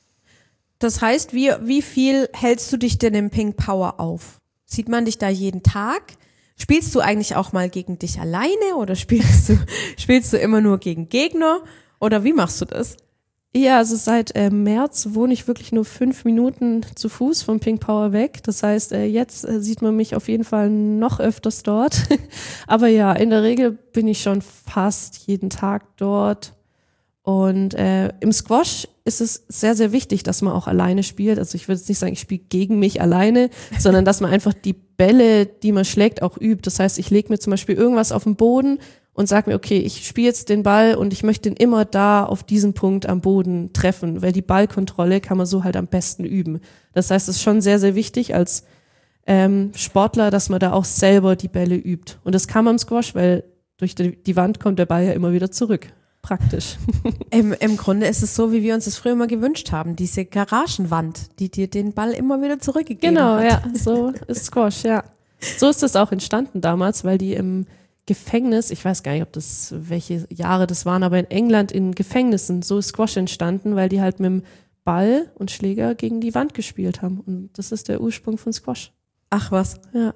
Das heißt, wie, wie viel hältst du dich denn im Pink Power auf? Sieht man dich da jeden Tag? Spielst du eigentlich auch mal gegen dich alleine oder spielst du, spielst du immer nur gegen Gegner? Oder wie machst du das? Ja, also seit äh, März wohne ich wirklich nur fünf Minuten zu Fuß vom Pink Power weg. Das heißt, äh, jetzt äh, sieht man mich auf jeden Fall noch öfters dort. Aber ja, in der Regel bin ich schon fast jeden Tag dort. Und äh, im Squash ist es sehr, sehr wichtig, dass man auch alleine spielt. Also ich würde jetzt nicht sagen, ich spiele gegen mich alleine, sondern dass man einfach die Bälle, die man schlägt, auch übt. Das heißt, ich lege mir zum Beispiel irgendwas auf den Boden und sag mir, okay, ich spiele jetzt den Ball und ich möchte ihn immer da auf diesen Punkt am Boden treffen, weil die Ballkontrolle kann man so halt am besten üben. Das heißt, es ist schon sehr, sehr wichtig als ähm, Sportler, dass man da auch selber die Bälle übt. Und das kann man im Squash, weil durch die, die Wand kommt der Ball ja immer wieder zurück. Praktisch. Im, Im Grunde ist es so, wie wir uns das früher mal gewünscht haben. Diese Garagenwand, die dir den Ball immer wieder zurückgegeben Genau, hat. ja, so ist Squash, ja. So ist das auch entstanden damals, weil die im Gefängnis, ich weiß gar nicht, ob das, welche Jahre das waren, aber in England in Gefängnissen, so ist Squash entstanden, weil die halt mit dem Ball und Schläger gegen die Wand gespielt haben. Und das ist der Ursprung von Squash. Ach was. Ja.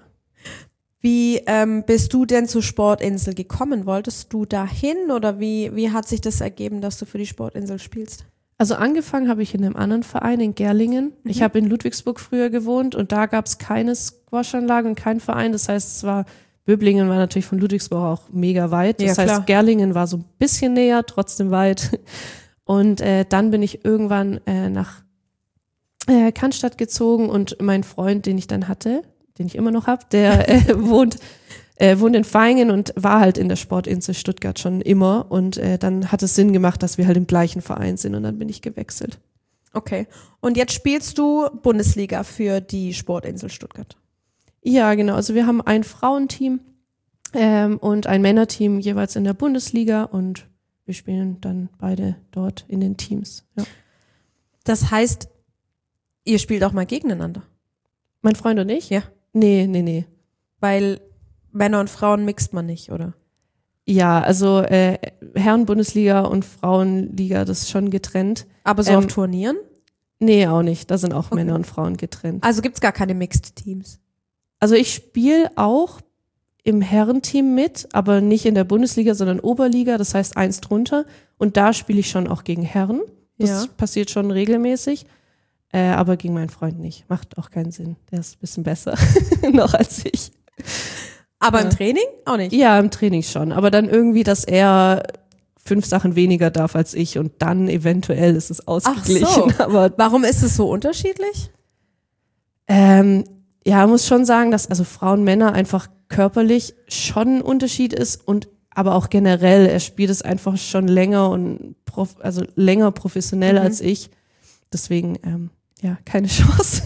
Wie ähm, bist du denn zur Sportinsel gekommen? Wolltest du dahin oder wie, wie hat sich das ergeben, dass du für die Sportinsel spielst? Also angefangen habe ich in einem anderen Verein in Gerlingen. Mhm. Ich habe in Ludwigsburg früher gewohnt und da gab es keine Squashanlage und keinen Verein. Das heißt, es war Böblingen war natürlich von Ludwigsburg auch mega weit. Das Ja, heißt, klar. Gerlingen war so ein bisschen näher, trotzdem weit. Und äh, dann bin ich irgendwann äh, nach äh, Cannstatt gezogen und mein Freund, den ich dann hatte, den ich immer noch habe, der äh, wohnt, äh, wohnt in Vaihingen und war halt in der Sportinsel Stuttgart schon immer. Und äh, dann hat es Sinn gemacht, dass wir halt im gleichen Verein sind und dann bin ich gewechselt. Okay. Und jetzt spielst du Bundesliga für die Sportinsel Stuttgart? Ja, genau. Also wir haben ein Frauenteam ähm, und ein Männerteam jeweils in der Bundesliga und wir spielen dann beide dort in den Teams. Ja. Das heißt, ihr spielt auch mal gegeneinander? Mein Freund und ich? Ja. Nee, nee, nee. Weil Männer und Frauen mixt man nicht, oder? Ja, also äh, Herren-Bundesliga und Frauenliga, das ist schon getrennt. Aber so Ähm, auf Turnieren? Nee, auch nicht. Da sind auch Okay. Männer und Frauen getrennt. Also gibt's gar keine Mixed-Teams? Also ich spiele auch im Herrenteam mit, aber nicht in der Bundesliga, sondern Oberliga, das heißt eins drunter. Und da spiele ich schon auch gegen Herren. Das Ja. passiert schon regelmäßig. Äh, aber gegen meinen Freund nicht. Macht auch keinen Sinn. Der ist ein bisschen besser noch als ich. Aber Ja. im Training auch nicht? Ja, im Training schon. Aber dann irgendwie, dass er fünf Sachen weniger darf als ich und dann eventuell ist es ausgeglichen. so. Aber Warum ist es so unterschiedlich? ähm, ja, muss schon sagen, dass also Frauen, Männer einfach körperlich schon ein Unterschied ist und aber auch generell, er spielt es einfach schon länger und prof, also länger professionell Mhm. als ich. Deswegen, ähm, ja, keine Chance.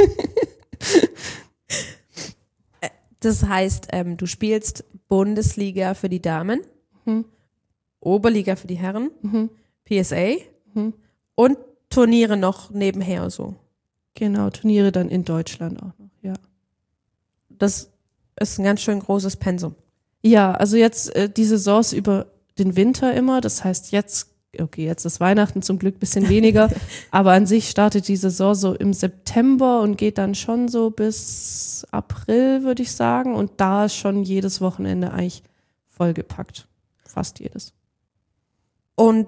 Das heißt, ähm, du spielst Bundesliga für die Damen, Mhm. Oberliga für die Herren, Mhm. P S A Mhm. und Turniere noch nebenher so. Genau, Turniere dann in Deutschland auch noch, ja. Das ist ein ganz schön großes Pensum. Ja, also jetzt äh, die Saisons über den Winter immer, das heißt jetzt, okay, jetzt ist Weihnachten zum Glück ein bisschen weniger, aber an sich startet die Saison so im September und geht dann schon so bis April, würde ich sagen, und da ist schon jedes Wochenende eigentlich vollgepackt, fast jedes. Und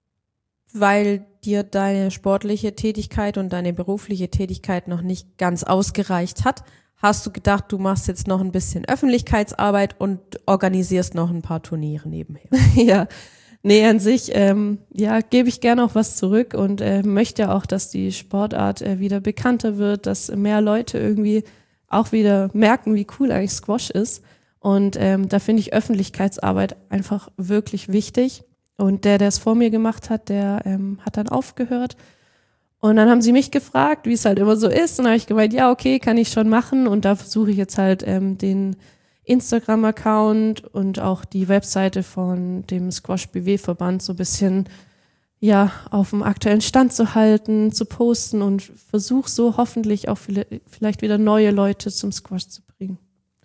weil dir deine sportliche Tätigkeit und deine berufliche Tätigkeit noch nicht ganz ausgereicht hat, hast du gedacht, du machst jetzt noch ein bisschen Öffentlichkeitsarbeit und organisierst noch ein paar Turniere nebenher. Ja, nee, an sich, ähm, ja, gebe ich gerne auch was zurück und äh, möchte ja auch, dass die Sportart äh, wieder bekannter wird, dass mehr Leute irgendwie auch wieder merken, wie cool eigentlich Squash ist. Und ähm, da finde ich Öffentlichkeitsarbeit einfach wirklich wichtig. Und der, der es vor mir gemacht hat, der ähm, hat dann aufgehört. Und dann haben sie mich gefragt, wie es halt immer so ist. Und dann habe ich gemeint, ja, okay, kann ich schon machen. Und da versuche ich jetzt halt ähm, den Instagram-Account und auch die Webseite von dem Squash-B W-Verband so ein bisschen ja auf dem aktuellen Stand zu halten, zu posten und versuche so hoffentlich auch viele, vielleicht wieder neue Leute zum Squash zu bringen.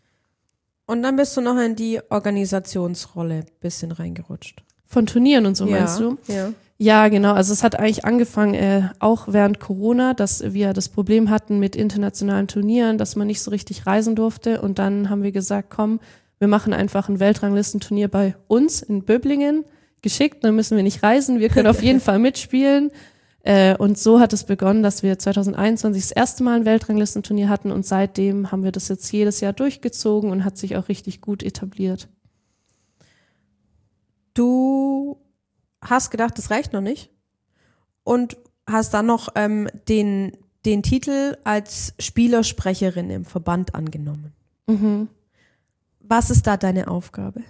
Und dann bist du noch in die Organisationsrolle ein bisschen reingerutscht. Von Turnieren und so, meinst du? Ja. Ja, genau. Also es hat eigentlich angefangen, äh, auch während Corona, dass wir das Problem hatten mit internationalen Turnieren, dass man nicht so richtig reisen durfte. Und dann haben wir gesagt, komm, wir machen einfach ein Weltranglistenturnier bei uns in Böblingen. Geschickt, dann müssen wir nicht reisen. Wir können auf jeden Fall mitspielen. Äh, und so hat es begonnen, dass wir zwanzig einundzwanzig das erste Mal ein Weltranglistenturnier hatten. Und seitdem haben wir das jetzt jedes Jahr durchgezogen und hat sich auch richtig gut etabliert. Du hast gedacht, das reicht noch nicht und hast dann noch ähm, den, den Titel als Spielersprecherin im Verband angenommen. Mhm. Was ist da deine Aufgabe?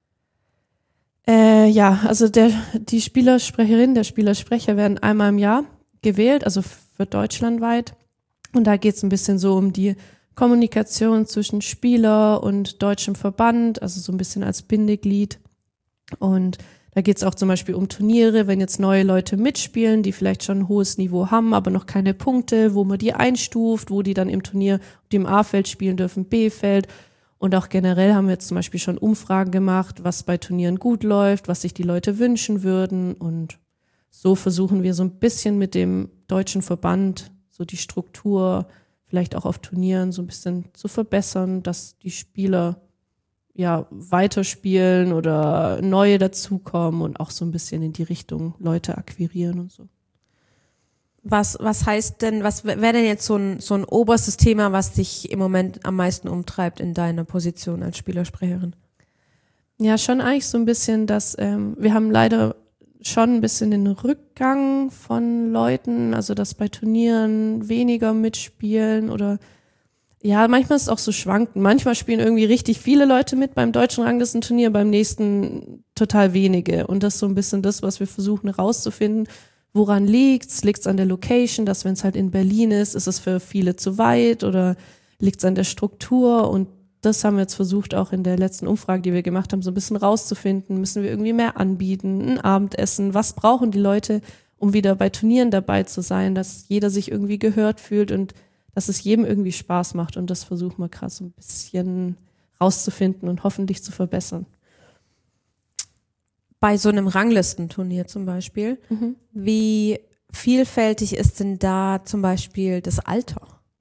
Äh, ja, also der, die Spielersprecherin, der Spielersprecher werden einmal im Jahr gewählt, also für deutschlandweit. Und da geht es ein bisschen so um die Kommunikation zwischen Spieler und deutschem Verband, also so ein bisschen als Bindeglied. Und da geht es auch zum Beispiel um Turniere, wenn jetzt neue Leute mitspielen, die vielleicht schon ein hohes Niveau haben, aber noch keine Punkte, wo man die einstuft, wo die dann im Turnier, die im A-Feld spielen dürfen, B-Feld. Und auch generell haben wir jetzt zum Beispiel schon Umfragen gemacht, was bei Turnieren gut läuft, was sich die Leute wünschen würden. Und so versuchen wir so ein bisschen mit dem deutschen Verband so die Struktur vielleicht auch auf Turnieren so ein bisschen zu verbessern, dass die Spieler ja weiterspielen oder neue dazukommen und auch so ein bisschen in die Richtung Leute akquirieren und so. Was, was heißt denn, was wäre denn jetzt so ein, so ein oberstes Thema, was dich im Moment am meisten umtreibt in deiner Position als Spielersprecherin? Ja, schon eigentlich so ein bisschen, dass ähm, wir haben leider schon ein bisschen den Rückgang von Leuten, also dass bei Turnieren weniger mitspielen oder ja, manchmal ist es auch so schwankend. Manchmal spielen irgendwie richtig viele Leute mit beim deutschen Ranglistenturnier, beim nächsten total wenige. Und das ist so ein bisschen das, was wir versuchen herauszufinden. Woran liegt's? Liegt's an der Location, dass wenn es halt in Berlin ist, ist es für viele zu weit oder liegt's an der Struktur? Und das haben wir jetzt versucht, auch in der letzten Umfrage, die wir gemacht haben, so ein bisschen rauszufinden. Müssen wir irgendwie mehr anbieten, ein Abendessen? Was brauchen die Leute, um wieder bei Turnieren dabei zu sein, dass jeder sich irgendwie gehört fühlt und dass es jedem irgendwie Spaß macht. Und das versuchen wir gerade so ein bisschen rauszufinden und hoffentlich zu verbessern. Bei so einem Ranglistenturnier zum Beispiel, mhm. wie vielfältig ist denn da zum Beispiel das Alter?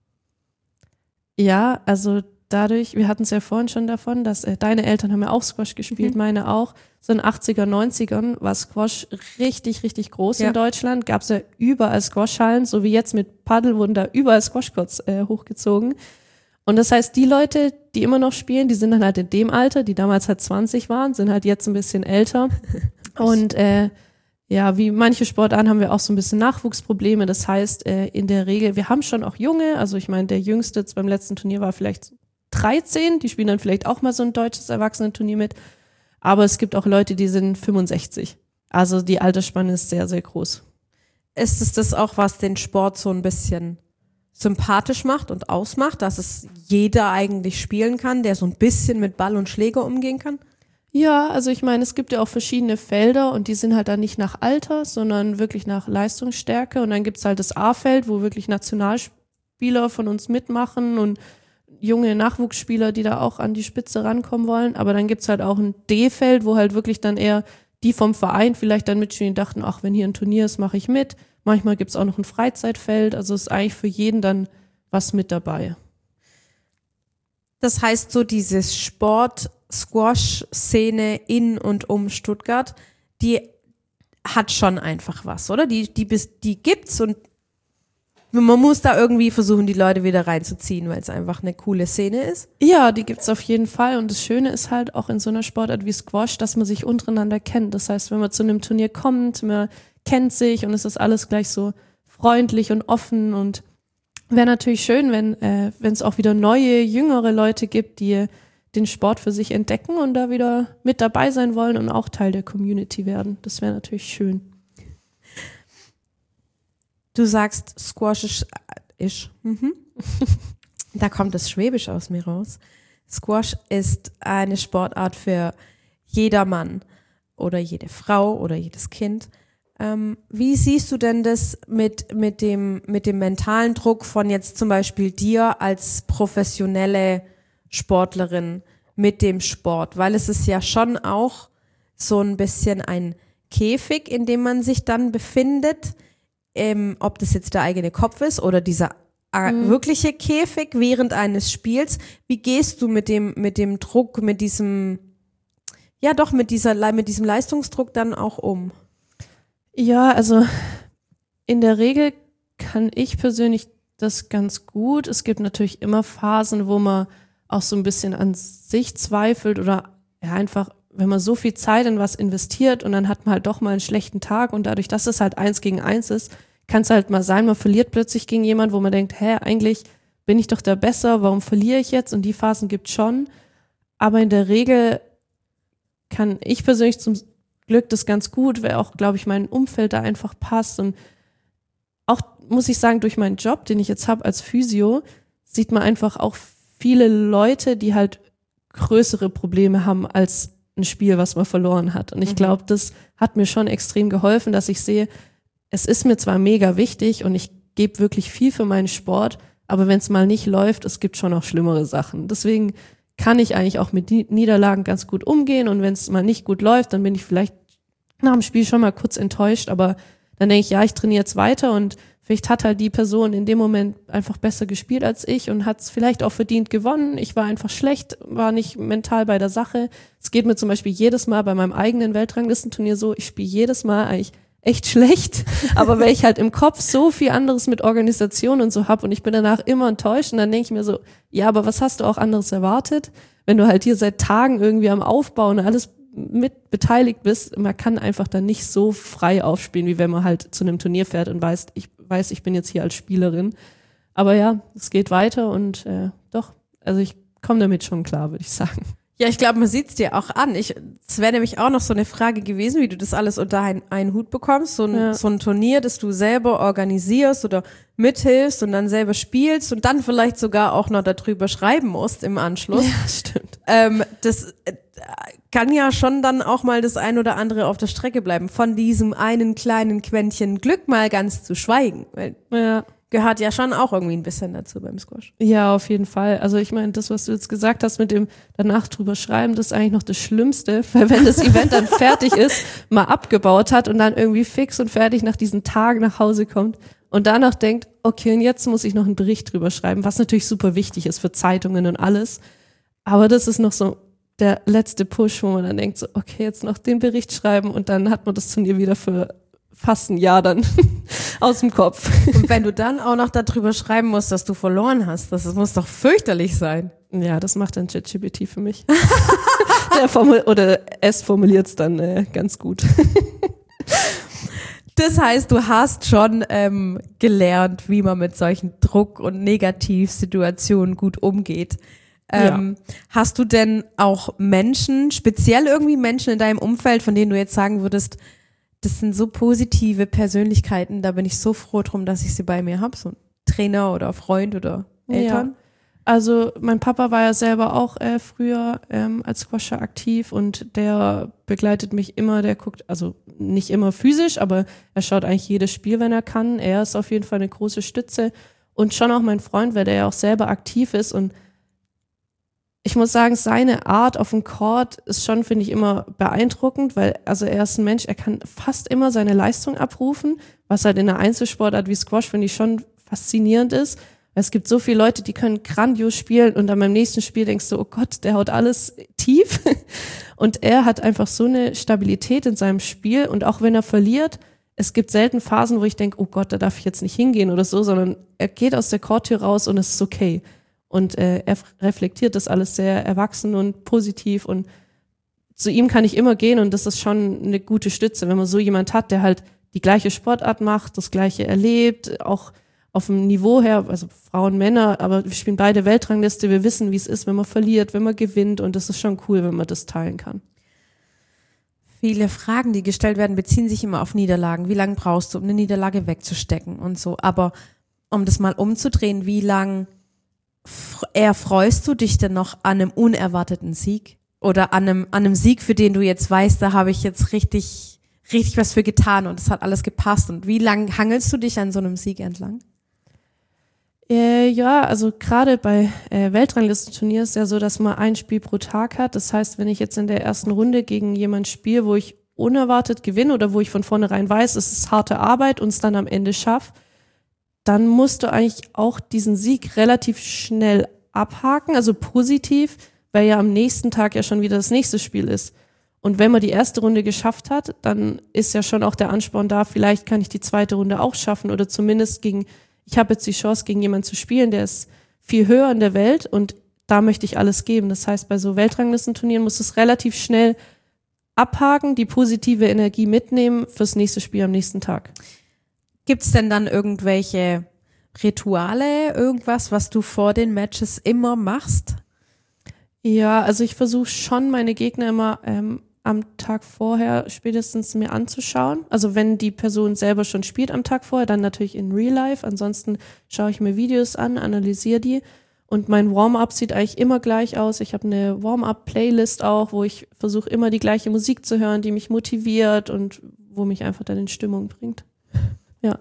Ja, also dadurch, wir hatten es ja vorhin schon davon, dass äh, deine Eltern haben ja auch Squash gespielt, mhm. meine auch. So in den achtziger, neunzigern war Squash richtig, richtig groß ja. in Deutschland. Gab es ja überall Squashhallen, so wie jetzt mit Paddel wurden da überall Squashcourts äh, hochgezogen. Und das heißt, die Leute, die immer noch spielen, die sind dann halt in dem Alter, die damals halt zwanzig waren, sind halt jetzt ein bisschen älter. Und äh, ja, wie manche Sportarten haben wir auch so ein bisschen Nachwuchsprobleme. Das heißt, äh, in der Regel, wir haben schon auch Junge, also ich meine, der Jüngste jetzt beim letzten Turnier war vielleicht dreizehn, die spielen dann vielleicht auch mal so ein deutsches Erwachsenenturnier mit. Aber es gibt auch Leute, die sind fünfundsechzig. Also die Altersspanne ist sehr, sehr groß. Ist es das auch, was den Sport so ein bisschen sympathisch macht und ausmacht, dass es jeder eigentlich spielen kann, der so ein bisschen mit Ball und Schläger umgehen kann? Ja, also ich meine, es gibt ja auch verschiedene Felder und die sind halt dann nicht nach Alter, sondern wirklich nach Leistungsstärke. Und dann gibt's halt das A-Feld, wo wirklich Nationalspieler von uns mitmachen und junge Nachwuchsspieler, die da auch an die Spitze rankommen wollen. Aber dann gibt's halt auch ein D-Feld, wo halt wirklich dann eher die vom Verein vielleicht dann mitspielen und dachten, ach, wenn hier ein Turnier ist, mache ich mit. Manchmal gibt's auch noch ein Freizeitfeld. Also ist eigentlich für jeden dann was mit dabei. Das heißt, so diese Sport-Squash-Szene in und um Stuttgart, die hat schon einfach was, oder? Die, die, die gibt's und man muss da irgendwie versuchen, die Leute wieder reinzuziehen, weil es einfach eine coole Szene ist. Ja, die gibt's auf jeden Fall. Und das Schöne ist halt auch in so einer Sportart wie Squash, dass man sich untereinander kennt. Das heißt, wenn man zu einem Turnier kommt, man kennt sich und es ist alles gleich so freundlich und offen. Und wäre natürlich schön, wenn äh, wenn es auch wieder neue, jüngere Leute gibt, die den Sport für sich entdecken und da wieder mit dabei sein wollen und auch Teil der Community werden. Das wäre natürlich schön. Du sagst, Squash ist, ist. Mhm. Da kommt das Schwäbisch aus mir raus. Squash ist eine Sportart für jedermann oder jede Frau oder jedes Kind. Ähm, wie siehst du denn das mit, mit dem, mit dem mentalen Druck von jetzt zum Beispiel dir als professionelle Sportlerin mit dem Sport? Weil es ist ja schon auch so ein bisschen ein Käfig, in dem man sich dann befindet. Ähm, ob das jetzt der eigene Kopf ist oder dieser äh, mhm. wirkliche Käfig während eines Spiels. Wie gehst du mit dem, mit dem Druck, mit diesem, ja doch, mit dieser, mit diesem Leistungsdruck dann auch um? Ja, also in der Regel kann ich persönlich das ganz gut. Es gibt natürlich immer Phasen, wo man auch so ein bisschen an sich zweifelt oder ja einfach, wenn man so viel Zeit in was investiert und dann hat man halt doch mal einen schlechten Tag und dadurch, dass es halt eins gegen eins ist, kann es halt mal sein, man verliert plötzlich gegen jemand, wo man denkt, hä, eigentlich bin ich doch da besser, warum verliere ich jetzt? Und die Phasen gibt's schon. Aber in der Regel kann ich persönlich zum Glück das ganz gut, weil auch, glaube ich, mein Umfeld da einfach passt. Und auch, muss ich sagen, durch meinen Job, den ich jetzt habe als Physio, sieht man einfach auch viele Leute, die halt größere Probleme haben als ein Spiel, was man verloren hat. Und ich glaube, das hat mir schon extrem geholfen, dass ich sehe, es ist mir zwar mega wichtig und ich gebe wirklich viel für meinen Sport, aber wenn es mal nicht läuft, es gibt schon noch schlimmere Sachen. Deswegen kann ich eigentlich auch mit Niederlagen ganz gut umgehen und wenn es mal nicht gut läuft, dann bin ich vielleicht nach dem Spiel schon mal kurz enttäuscht, aber dann denke ich, ja, ich trainiere jetzt weiter und vielleicht hat halt die Person in dem Moment einfach besser gespielt als ich und hat es vielleicht auch verdient gewonnen. Ich war einfach schlecht, war nicht mental bei der Sache. Es geht mir zum Beispiel jedes Mal bei meinem eigenen Weltranglistenturnier so, ich spiele jedes Mal eigentlich echt schlecht, aber weil ich halt im Kopf so viel anderes mit Organisation und so hab und ich bin danach immer enttäuscht und dann denke ich mir so, ja, aber was hast du auch anderes erwartet? Wenn du halt hier seit Tagen irgendwie am Aufbauen alles mit beteiligt bist, man kann einfach dann nicht so frei aufspielen, wie wenn man halt zu einem Turnier fährt und weiß, ich weiß, ich bin jetzt hier als Spielerin. Aber ja, es geht weiter und äh, doch, also ich komme damit schon klar, würde ich sagen. Ja, ich glaube, man sieht es dir auch an. Ich, es wäre nämlich auch noch so eine Frage gewesen, wie du das alles unter ein, einen Hut bekommst. So ein, ja. so ein Turnier, das du selber organisierst oder mithilfst und dann selber spielst und dann vielleicht sogar auch noch darüber schreiben musst im Anschluss. Ja, stimmt. Ähm, das äh, kann ja schon dann auch mal das ein oder andere auf der Strecke bleiben. Von diesem einen kleinen Quäntchen Glück mal ganz zu schweigen. Weil Ja. gehört ja schon auch irgendwie ein bisschen dazu beim Squash. Ja, auf jeden Fall. Also ich meine, das, was du jetzt gesagt hast mit dem danach drüber schreiben, das ist eigentlich noch das Schlimmste, weil wenn das Event dann fertig ist, mal abgebaut hat und dann irgendwie fix und fertig nach diesen Tagen nach Hause kommt und danach denkt, okay, und jetzt muss ich noch einen Bericht drüber schreiben, was natürlich super wichtig ist für Zeitungen und alles. Aber das ist noch so der letzte Push, wo man dann denkt so, okay, jetzt noch den Bericht schreiben und dann hat man das Turnier wieder für fast ein Jahr dann aus dem Kopf. Und wenn du dann auch noch darüber schreiben musst, dass du verloren hast, das muss doch fürchterlich sein. Ja, das macht dann ChatGPT für mich. Der formul- oder es formuliert es dann äh, ganz gut. Das heißt, du hast schon ähm, gelernt, wie man mit solchen Druck- und Negativsituationen gut umgeht. Ähm, ja. Hast du denn auch Menschen, speziell irgendwie Menschen in deinem Umfeld, von denen du jetzt sagen würdest, das sind so positive Persönlichkeiten, da bin ich so froh drum, dass ich sie bei mir habe, so ein Trainer oder Freund oder Eltern? Ja. Also mein Papa war ja selber auch äh, früher ähm, als Squasher aktiv und der begleitet mich immer, der guckt, also nicht immer physisch, aber er schaut eigentlich jedes Spiel, wenn er kann. Er ist auf jeden Fall eine große Stütze und schon auch mein Freund, weil der ja auch selber aktiv ist und ich muss sagen, seine Art auf dem Court ist schon, finde ich, immer beeindruckend, weil also er ist ein Mensch, er kann fast immer seine Leistung abrufen, was halt in einer Einzelsportart wie Squash, finde ich, schon faszinierend ist. Es gibt so viele Leute, die können grandios spielen und dann beim nächsten Spiel denkst du, oh Gott, der haut alles tief. Und er hat einfach so eine Stabilität in seinem Spiel und auch wenn er verliert, es gibt selten Phasen, wo ich denke, oh Gott, da darf ich jetzt nicht hingehen oder so, sondern er geht aus der Courttür raus und es ist okay. Und äh, er reflektiert das alles sehr erwachsen und positiv und zu ihm kann ich immer gehen und das ist schon eine gute Stütze, wenn man so jemand hat, der halt die gleiche Sportart macht, das Gleiche erlebt, auch auf dem Niveau her, also Frauen, Männer, aber wir spielen beide Weltrangliste, wir wissen, wie es ist, wenn man verliert, wenn man gewinnt und das ist schon cool, wenn man das teilen kann. Viele Fragen, die gestellt werden, beziehen sich immer auf Niederlagen. Wie lange brauchst du, um eine Niederlage wegzustecken und so, aber um das mal umzudrehen, wie lang erfreust du dich denn noch an einem unerwarteten Sieg? Oder an einem, an einem Sieg, für den du jetzt weißt, da habe ich jetzt richtig, richtig was für getan und es hat alles gepasst. Und wie lang hangelst du dich an so einem Sieg entlang? Äh, ja, also gerade bei äh, Weltranglistenturnieren ist ja so, dass man ein Spiel pro Tag hat. Das heißt, wenn ich jetzt in der ersten Runde gegen jemanden spiele, wo ich unerwartet gewinne oder wo ich von vornherein weiß, es ist harte Arbeit und es dann am Ende schaffe, dann musst du eigentlich auch diesen Sieg relativ schnell abhaken, also positiv, weil ja am nächsten Tag ja schon wieder das nächste Spiel ist. Und wenn man die erste Runde geschafft hat, dann ist ja schon auch der Ansporn da, vielleicht kann ich die zweite Runde auch schaffen oder zumindest gegen, ich habe jetzt die Chance, gegen jemanden zu spielen, der ist viel höher in der Welt und da möchte ich alles geben. Das heißt, bei so Weltranglistenturnieren muss es relativ schnell abhaken, die positive Energie mitnehmen fürs nächste Spiel am nächsten Tag. Gibt's denn dann irgendwelche Rituale, irgendwas, was du vor den Matches immer machst? Ja, also ich versuche schon, meine Gegner immer ähm, am Tag vorher spätestens mir anzuschauen. Also wenn die Person selber schon spielt am Tag vorher, dann natürlich in Real Life. Ansonsten schaue ich mir Videos an, analysiere die. Und mein Warm-up sieht eigentlich immer gleich aus. Ich habe eine Warm-up-Playlist auch, wo ich versuche immer die gleiche Musik zu hören, die mich motiviert und wo mich einfach dann in Stimmung bringt. Ja.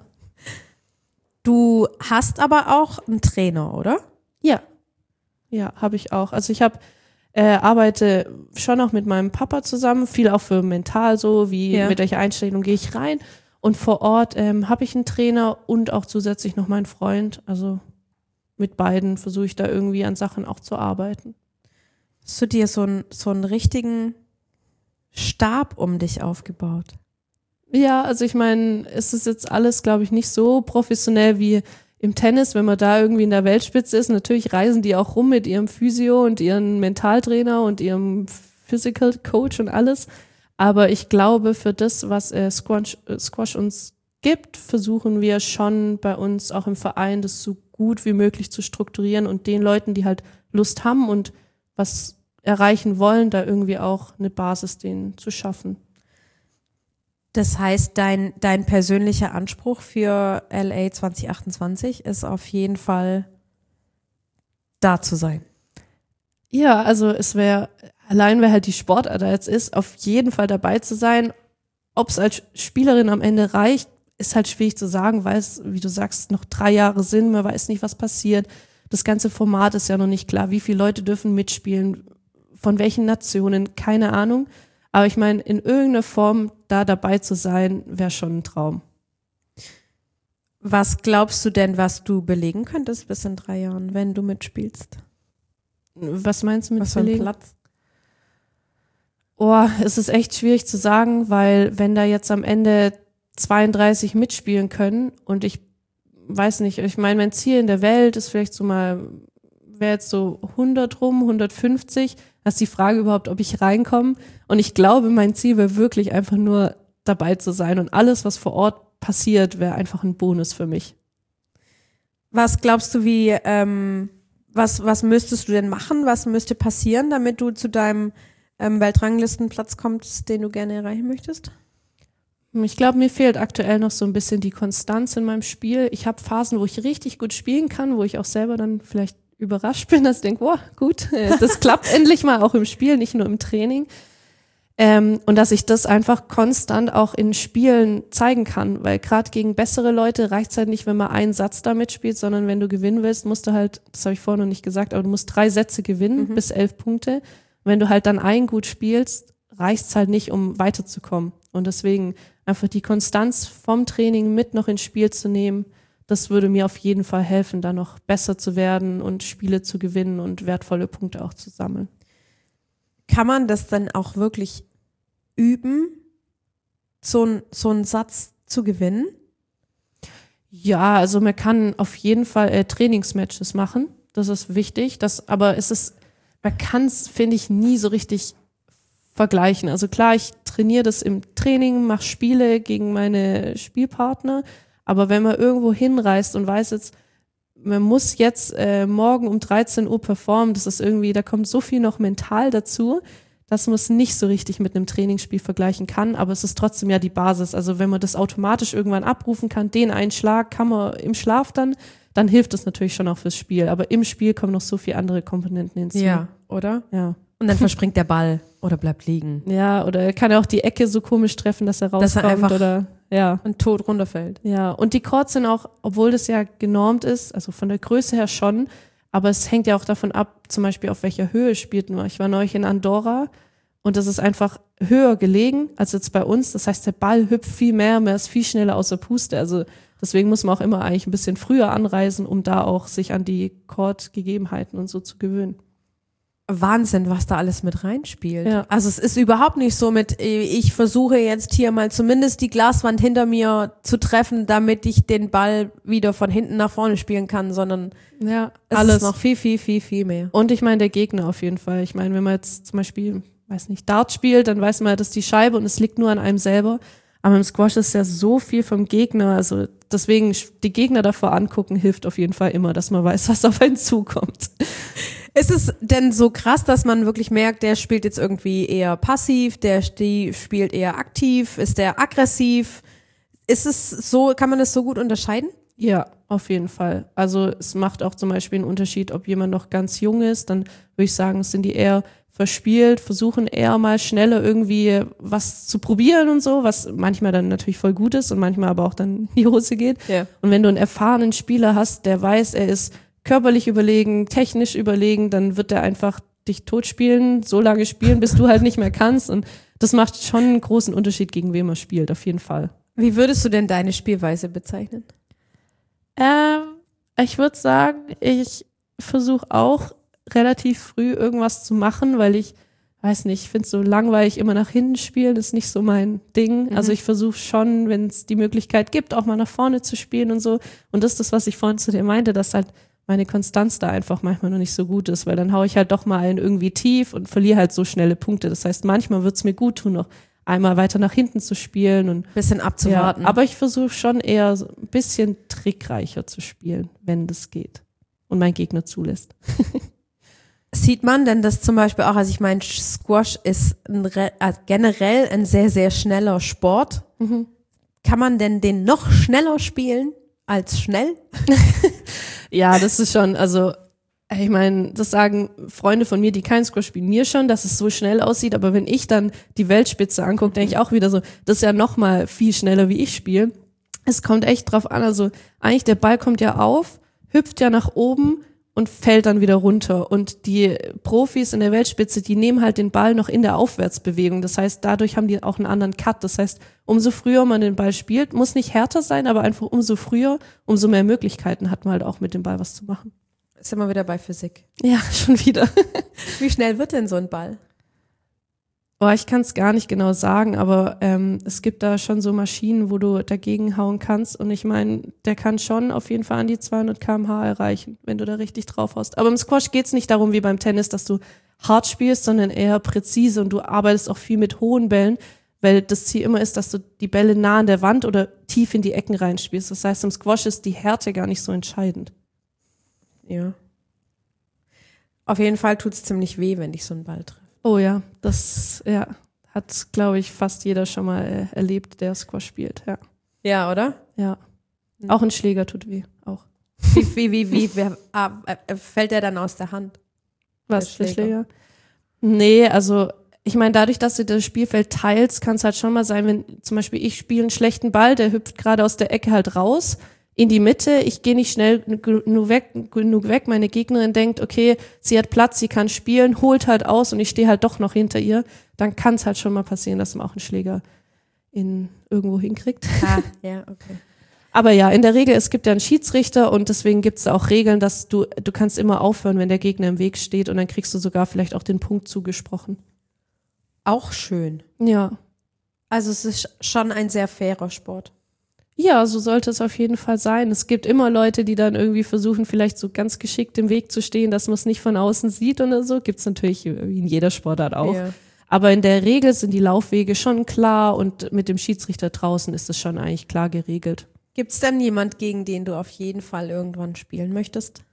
Du hast aber auch einen Trainer, oder? Ja. Ja, habe ich auch. Also ich habe äh, arbeite schon auch mit meinem Papa zusammen, viel auch für mental so, wie ja. mit welcher Einstellung gehe ich rein. Und vor Ort ähm, habe ich einen Trainer und auch zusätzlich noch meinen Freund. Also mit beiden versuche ich da irgendwie an Sachen auch zu arbeiten. Hast du dir so, ein, so einen richtigen Stab um dich aufgebaut? Ja, also ich meine, es ist jetzt alles, glaube ich, nicht so professionell wie im Tennis, wenn man da irgendwie in der Weltspitze ist. Natürlich reisen die auch rum mit ihrem Physio und ihren Mentaltrainer und ihrem Physical Coach und alles. Aber ich glaube, für das, was äh, Squash, äh, Squash uns gibt, versuchen wir schon bei uns auch im Verein, das so gut wie möglich zu strukturieren und den Leuten, die halt Lust haben und was erreichen wollen, da irgendwie auch eine Basis denen zu schaffen. Das heißt, dein, dein persönlicher Anspruch für L A zwanzig achtundzwanzig ist auf jeden Fall da zu sein. Ja, also es wäre, allein wer halt die Sportart da jetzt ist, auf jeden Fall dabei zu sein. Ob es als Spielerin am Ende reicht, ist halt schwierig zu sagen, weil es, wie du sagst, noch drei Jahre sind, man weiß nicht, was passiert. Das ganze Format ist ja noch nicht klar, wie viele Leute dürfen mitspielen, von welchen Nationen, keine Ahnung. Aber ich meine, in irgendeiner Form da dabei zu sein, wäre schon ein Traum. Was glaubst du denn, was du belegen könntest bis in drei Jahren, wenn du mitspielst? Was meinst du mit was für ein belegen? Platz? Oh, es ist echt schwierig zu sagen, weil wenn da jetzt am Ende zweiunddreißig mitspielen können und ich weiß nicht, ich meine, mein Ziel in der Welt ist vielleicht so mal, wäre jetzt so hundert rum, hundertfünfzig. Das ist die Frage überhaupt, ob ich reinkomme. Und ich glaube, mein Ziel wäre wirklich einfach nur dabei zu sein und alles, was vor Ort passiert, wäre einfach ein Bonus für mich. Was glaubst du, wie, ähm, was, was müsstest du denn machen? Was müsste passieren, damit du zu deinem ähm, Weltranglistenplatz kommst, den du gerne erreichen möchtest? Ich glaube, mir fehlt aktuell noch so ein bisschen die Konstanz in meinem Spiel. Ich habe Phasen, wo ich richtig gut spielen kann, wo ich auch selber dann vielleicht überrascht bin, dass ich denke, boah, gut, das klappt endlich mal auch im Spiel, nicht nur im Training. Ähm, und dass ich das einfach konstant auch in Spielen zeigen kann, weil gerade gegen bessere Leute reicht es halt nicht, wenn man einen Satz da mitspielt, sondern wenn du gewinnen willst, musst du halt, das habe ich vorhin noch nicht gesagt, aber du musst drei Sätze gewinnen, mhm. bis elf Punkte. Und wenn du halt dann einen gut spielst, reicht es halt nicht, um weiterzukommen. Und deswegen einfach die Konstanz vom Training mit noch ins Spiel zu nehmen, das würde mir auf jeden Fall helfen, da noch besser zu werden und Spiele zu gewinnen und wertvolle Punkte auch zu sammeln. Kann man das dann auch wirklich üben, so, ein, so einen Satz zu gewinnen? Ja, also man kann auf jeden Fall äh, Trainingsmatches machen. Das ist wichtig. Das, aber es ist, man kann es, finde ich, nie so richtig vergleichen. Also klar, ich trainiere das im Training, mache Spiele gegen meine Spielpartner. Aber wenn man irgendwo hinreist und weiß jetzt, man muss jetzt äh, morgen um dreizehn Uhr performen, das ist irgendwie, da kommt so viel noch mental dazu, dass man es nicht so richtig mit einem Trainingsspiel vergleichen kann, aber es ist trotzdem ja die Basis. Also wenn man das automatisch irgendwann abrufen kann, den einen Schlag kann man im Schlaf dann, dann hilft das natürlich schon auch fürs Spiel. Aber im Spiel kommen noch so viele andere Komponenten hinzu. Ja, oder? Ja. Und dann verspringt der Ball oder bleibt liegen. Ja, oder er kann ja auch die Ecke so komisch treffen, dass er rauskommt. Dass er einfach oder ja. und tot runterfällt. Ja, und die Chords sind auch, obwohl das ja genormt ist, also von der Größe her schon, aber es hängt ja auch davon ab, zum Beispiel auf welcher Höhe spielt man. Ich war neulich in Andorra und das ist einfach höher gelegen als jetzt bei uns. Das heißt, der Ball hüpft viel mehr, man ist viel schneller aus der Puste. Also deswegen muss man auch immer eigentlich ein bisschen früher anreisen, um da auch sich an die Chordgegebenheiten und so zu gewöhnen. Wahnsinn, was da alles mit reinspielt. Ja. Also es ist überhaupt nicht so mit, ich versuche jetzt hier mal zumindest die Glaswand hinter mir zu treffen, damit ich den Ball wieder von hinten nach vorne spielen kann, sondern ja, es alles. ist noch viel, viel, viel, viel mehr. Und ich meine, der Gegner auf jeden Fall. Ich meine, wenn man jetzt zum Beispiel, weiß nicht, Dart spielt, dann weiß man, das ist die Scheibe und es liegt nur an einem selber. Aber im Squash ist ja so viel vom Gegner, also deswegen die Gegner davor angucken, hilft auf jeden Fall immer, dass man weiß, was auf einen zukommt. Ist es denn so krass, dass man wirklich merkt, der spielt jetzt irgendwie eher passiv, der spielt eher aktiv, ist der aggressiv? Ist es so, kann man das so gut unterscheiden? Ja, auf jeden Fall. Also es macht auch zum Beispiel einen Unterschied, ob jemand noch ganz jung ist, dann würde ich sagen, sind die eher verspielt, versuchen eher mal schneller irgendwie was zu probieren und so, was manchmal dann natürlich voll gut ist und manchmal aber auch dann in die Hose geht. Ja. Und wenn du einen erfahrenen Spieler hast, der weiß, er ist körperlich überlegen, technisch überlegen, dann wird er einfach dich totspielen, so lange spielen, bis du halt nicht mehr kannst. Und das macht schon einen großen Unterschied, gegen wen man spielt, auf jeden Fall. Wie würdest du denn deine Spielweise bezeichnen? Ähm, ich würde sagen, ich versuche auch relativ früh irgendwas zu machen, weil ich, weiß nicht, ich finde es so langweilig, immer nach hinten spielen, ist nicht so mein Ding. Mhm. Also ich versuche schon, wenn es die Möglichkeit gibt, auch mal nach vorne zu spielen und so. Und das ist das, was ich vorhin zu dir meinte, dass halt meine Konstanz da einfach manchmal noch nicht so gut ist, weil dann haue ich halt doch mal einen irgendwie tief und verliere halt so schnelle Punkte. Das heißt, manchmal wird es mir gut tun, noch einmal weiter nach hinten zu spielen und bisschen abzuwarten. Ja, aber ich versuche schon eher so ein bisschen trickreicher zu spielen, wenn das geht und mein Gegner zulässt. Sieht man denn das zum Beispiel auch, also ich meine, Squash ist ein, also generell ein sehr, sehr schneller Sport. Mhm. Kann man denn den noch schneller spielen als schnell? Ja, das ist schon, also ich meine, das sagen Freunde von mir, die kein Squash spielen, mir schon, dass es so schnell aussieht, aber wenn ich dann die Weltspitze angucke, denke ich auch wieder so, das ist ja noch mal viel schneller, wie ich spiele. Es kommt echt drauf an, also eigentlich der Ball kommt ja auf, hüpft ja nach oben und fällt dann wieder runter. Und die Profis in der Weltspitze, die nehmen halt den Ball noch in der Aufwärtsbewegung. Das heißt, dadurch haben die auch einen anderen Cut. Das heißt, umso früher man den Ball spielt, muss nicht härter sein, aber einfach umso früher, umso mehr Möglichkeiten hat man halt auch mit dem Ball was zu machen. Ist immer wieder bei Physik. Ja, schon wieder. Wie schnell wird denn so ein Ball? Boah, ich kann es gar nicht genau sagen, aber ähm, es gibt da schon so Maschinen, wo du dagegen hauen kannst. Und ich meine, der kann schon auf jeden Fall an die zweihundert Kilometer pro Stunde erreichen, wenn du da richtig drauf haust. Aber im Squash geht's nicht darum, wie beim Tennis, dass du hart spielst, sondern eher präzise. Und du arbeitest auch viel mit hohen Bällen, weil das Ziel immer ist, dass du die Bälle nah an der Wand oder tief in die Ecken reinspielst. Das heißt, im Squash ist die Härte gar nicht so entscheidend. Ja. Auf jeden Fall tut's ziemlich weh, wenn dich so ein Ball trifft. Oh ja, das ja, hat, glaube ich, fast jeder schon mal äh, erlebt, der Squash spielt. Ja, ja, oder? Ja. Auch ein Schläger tut weh, auch. Wie, wie, wie, wie wer, ah, fällt der dann aus der Hand? Was, der der Schläger? Schläger? Nee, also ich meine, dadurch, dass du das Spielfeld teilst, kann es halt schon mal sein, wenn zum Beispiel ich spiele einen schlechten Ball, der hüpft gerade aus der Ecke halt raus, in die Mitte, ich gehe nicht schnell genug weg, genug weg, meine Gegnerin denkt, okay, sie hat Platz, sie kann spielen, holt halt aus und ich stehe halt doch noch hinter ihr, dann kann es halt schon mal passieren, dass man auch einen Schläger in irgendwo hinkriegt. Ah, ja, okay. Aber ja, in der Regel, es gibt ja einen Schiedsrichter und deswegen gibt es auch Regeln, dass du, du kannst immer aufhören, wenn der Gegner im Weg steht und dann kriegst du sogar vielleicht auch den Punkt zugesprochen. Auch schön. Ja. Also es ist schon ein sehr fairer Sport. Ja, so sollte es auf jeden Fall sein. Es gibt immer Leute, die dann irgendwie versuchen, vielleicht so ganz geschickt im Weg zu stehen, dass man es nicht von außen sieht oder so. Gibt's natürlich wie in jeder Sportart auch. Ja. Aber in der Regel sind die Laufwege schon klar und mit dem Schiedsrichter draußen ist es schon eigentlich klar geregelt. Gibt's denn jemand, gegen den du auf jeden Fall irgendwann spielen möchtest?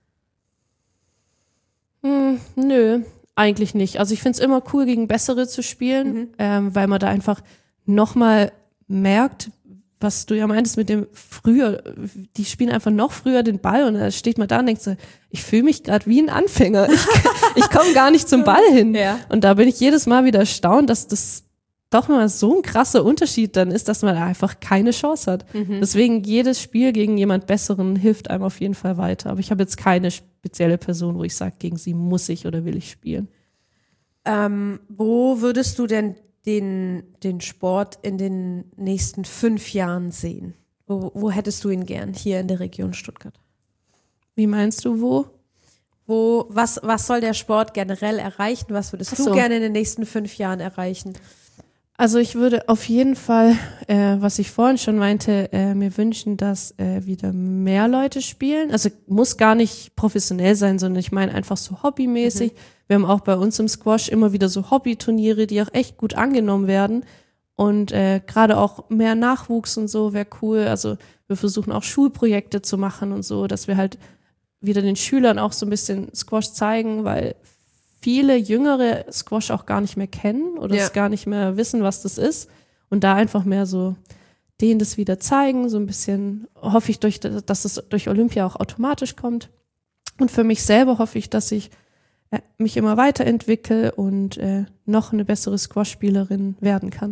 Hm, nö, eigentlich nicht. Also ich find's immer cool, gegen Bessere zu spielen, mhm. ähm, weil man da einfach nochmal merkt, was du ja meintest mit dem früher, die spielen einfach noch früher den Ball und da steht man da und denkt so, ich fühle mich gerade wie ein Anfänger. Ich, ich komme gar nicht zum Ball hin. Ja. Und da bin ich jedes Mal wieder erstaunt, dass das doch mal so ein krasser Unterschied dann ist, dass man einfach keine Chance hat. Mhm. Deswegen jedes Spiel gegen jemand Besseren hilft einem auf jeden Fall weiter. Aber ich habe jetzt keine spezielle Person, wo ich sage, gegen sie muss ich oder will ich spielen. Ähm, wo würdest du denn den, den Sport in den nächsten fünf Jahren sehen? Wo, wo hättest du ihn gern hier in der Region Stuttgart? Wie meinst du, wo? Wo, was, was soll der Sport generell erreichen? Was würdest so. du gerne in den nächsten fünf Jahren erreichen? Also ich würde auf jeden Fall, äh, was ich vorhin schon meinte, äh, mir wünschen, dass äh, wieder mehr Leute spielen. Also muss gar nicht professionell sein, sondern ich meine einfach so hobbymäßig. Mhm. Wir haben auch bei uns im Squash immer wieder so Hobbyturniere, die auch echt gut angenommen werden. Und äh, gerade auch mehr Nachwuchs und so wäre cool. Also wir versuchen auch Schulprojekte zu machen und so, dass wir halt wieder den Schülern auch so ein bisschen Squash zeigen, weil viele Jüngere Squash auch gar nicht mehr kennen oder ja. es gar nicht mehr wissen, was das ist. Und da einfach mehr so denen das wieder zeigen, so ein bisschen hoffe ich, durch, dass es durch Olympia auch automatisch kommt. Und für mich selber hoffe ich, dass ich äh, mich immer weiterentwickle und äh, noch eine bessere Squash-Spielerin werden kann.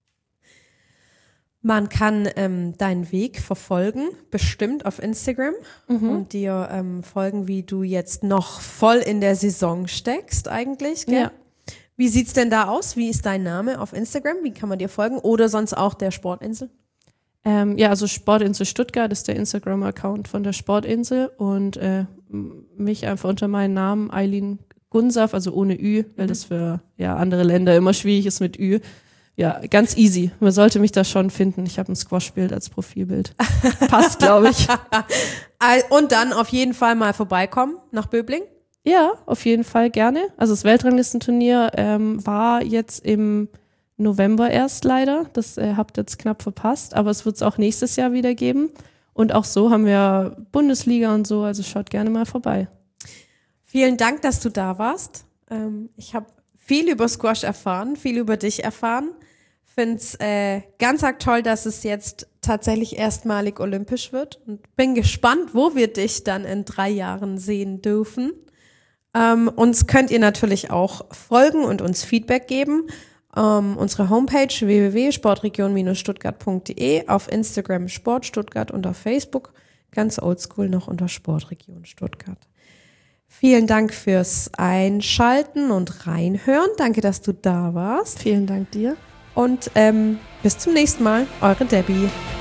Man kann ähm, deinen Weg verfolgen, bestimmt auf Instagram mhm. und dir ähm, folgen, wie du jetzt noch voll in der Saison steckst eigentlich, gell? Ja. Wie sieht's denn da aus? Wie ist dein Name auf Instagram? Wie kann man dir folgen? Oder sonst auch der Sportinsel? Ähm, ja, also Sportinsel Stuttgart ist der Instagram-Account von der Sportinsel und äh, mich einfach unter meinem Namen Eileen Gunsaf, also ohne Ü, weil mhm. das für ja andere Länder immer schwierig ist mit Ü. ja, ganz easy. Man sollte mich da schon finden. Ich habe ein Squash-Bild als Profilbild. Passt, glaube ich. Und dann auf jeden Fall mal vorbeikommen nach Böbling? Ja, auf jeden Fall gerne. Also das Weltranglistenturnier ähm, war jetzt im November erst leider. Das äh, habt ihr jetzt knapp verpasst. Aber es wird es auch nächstes Jahr wieder geben. Und auch so haben wir Bundesliga und so. Also schaut gerne mal vorbei. Vielen Dank, dass du da warst. Ähm, ich habe viel über Squash erfahren, viel über dich erfahren. Finde es äh, ganz arg toll, dass es jetzt tatsächlich erstmalig olympisch wird. Und bin gespannt, wo wir dich dann in drei Jahren sehen dürfen. Ähm, uns könnt ihr natürlich auch folgen und uns Feedback geben. Ähm, unsere Homepage w w w punkt sportregion Bindestrich stuttgart punkt d e, auf Instagram Sport Stuttgart und auf Facebook ganz oldschool noch unter Sportregion Stuttgart. Vielen Dank fürs Einschalten und Reinhören. Danke, dass du da warst. Vielen Dank dir. Und ähm, bis zum nächsten Mal. Eure Debbie.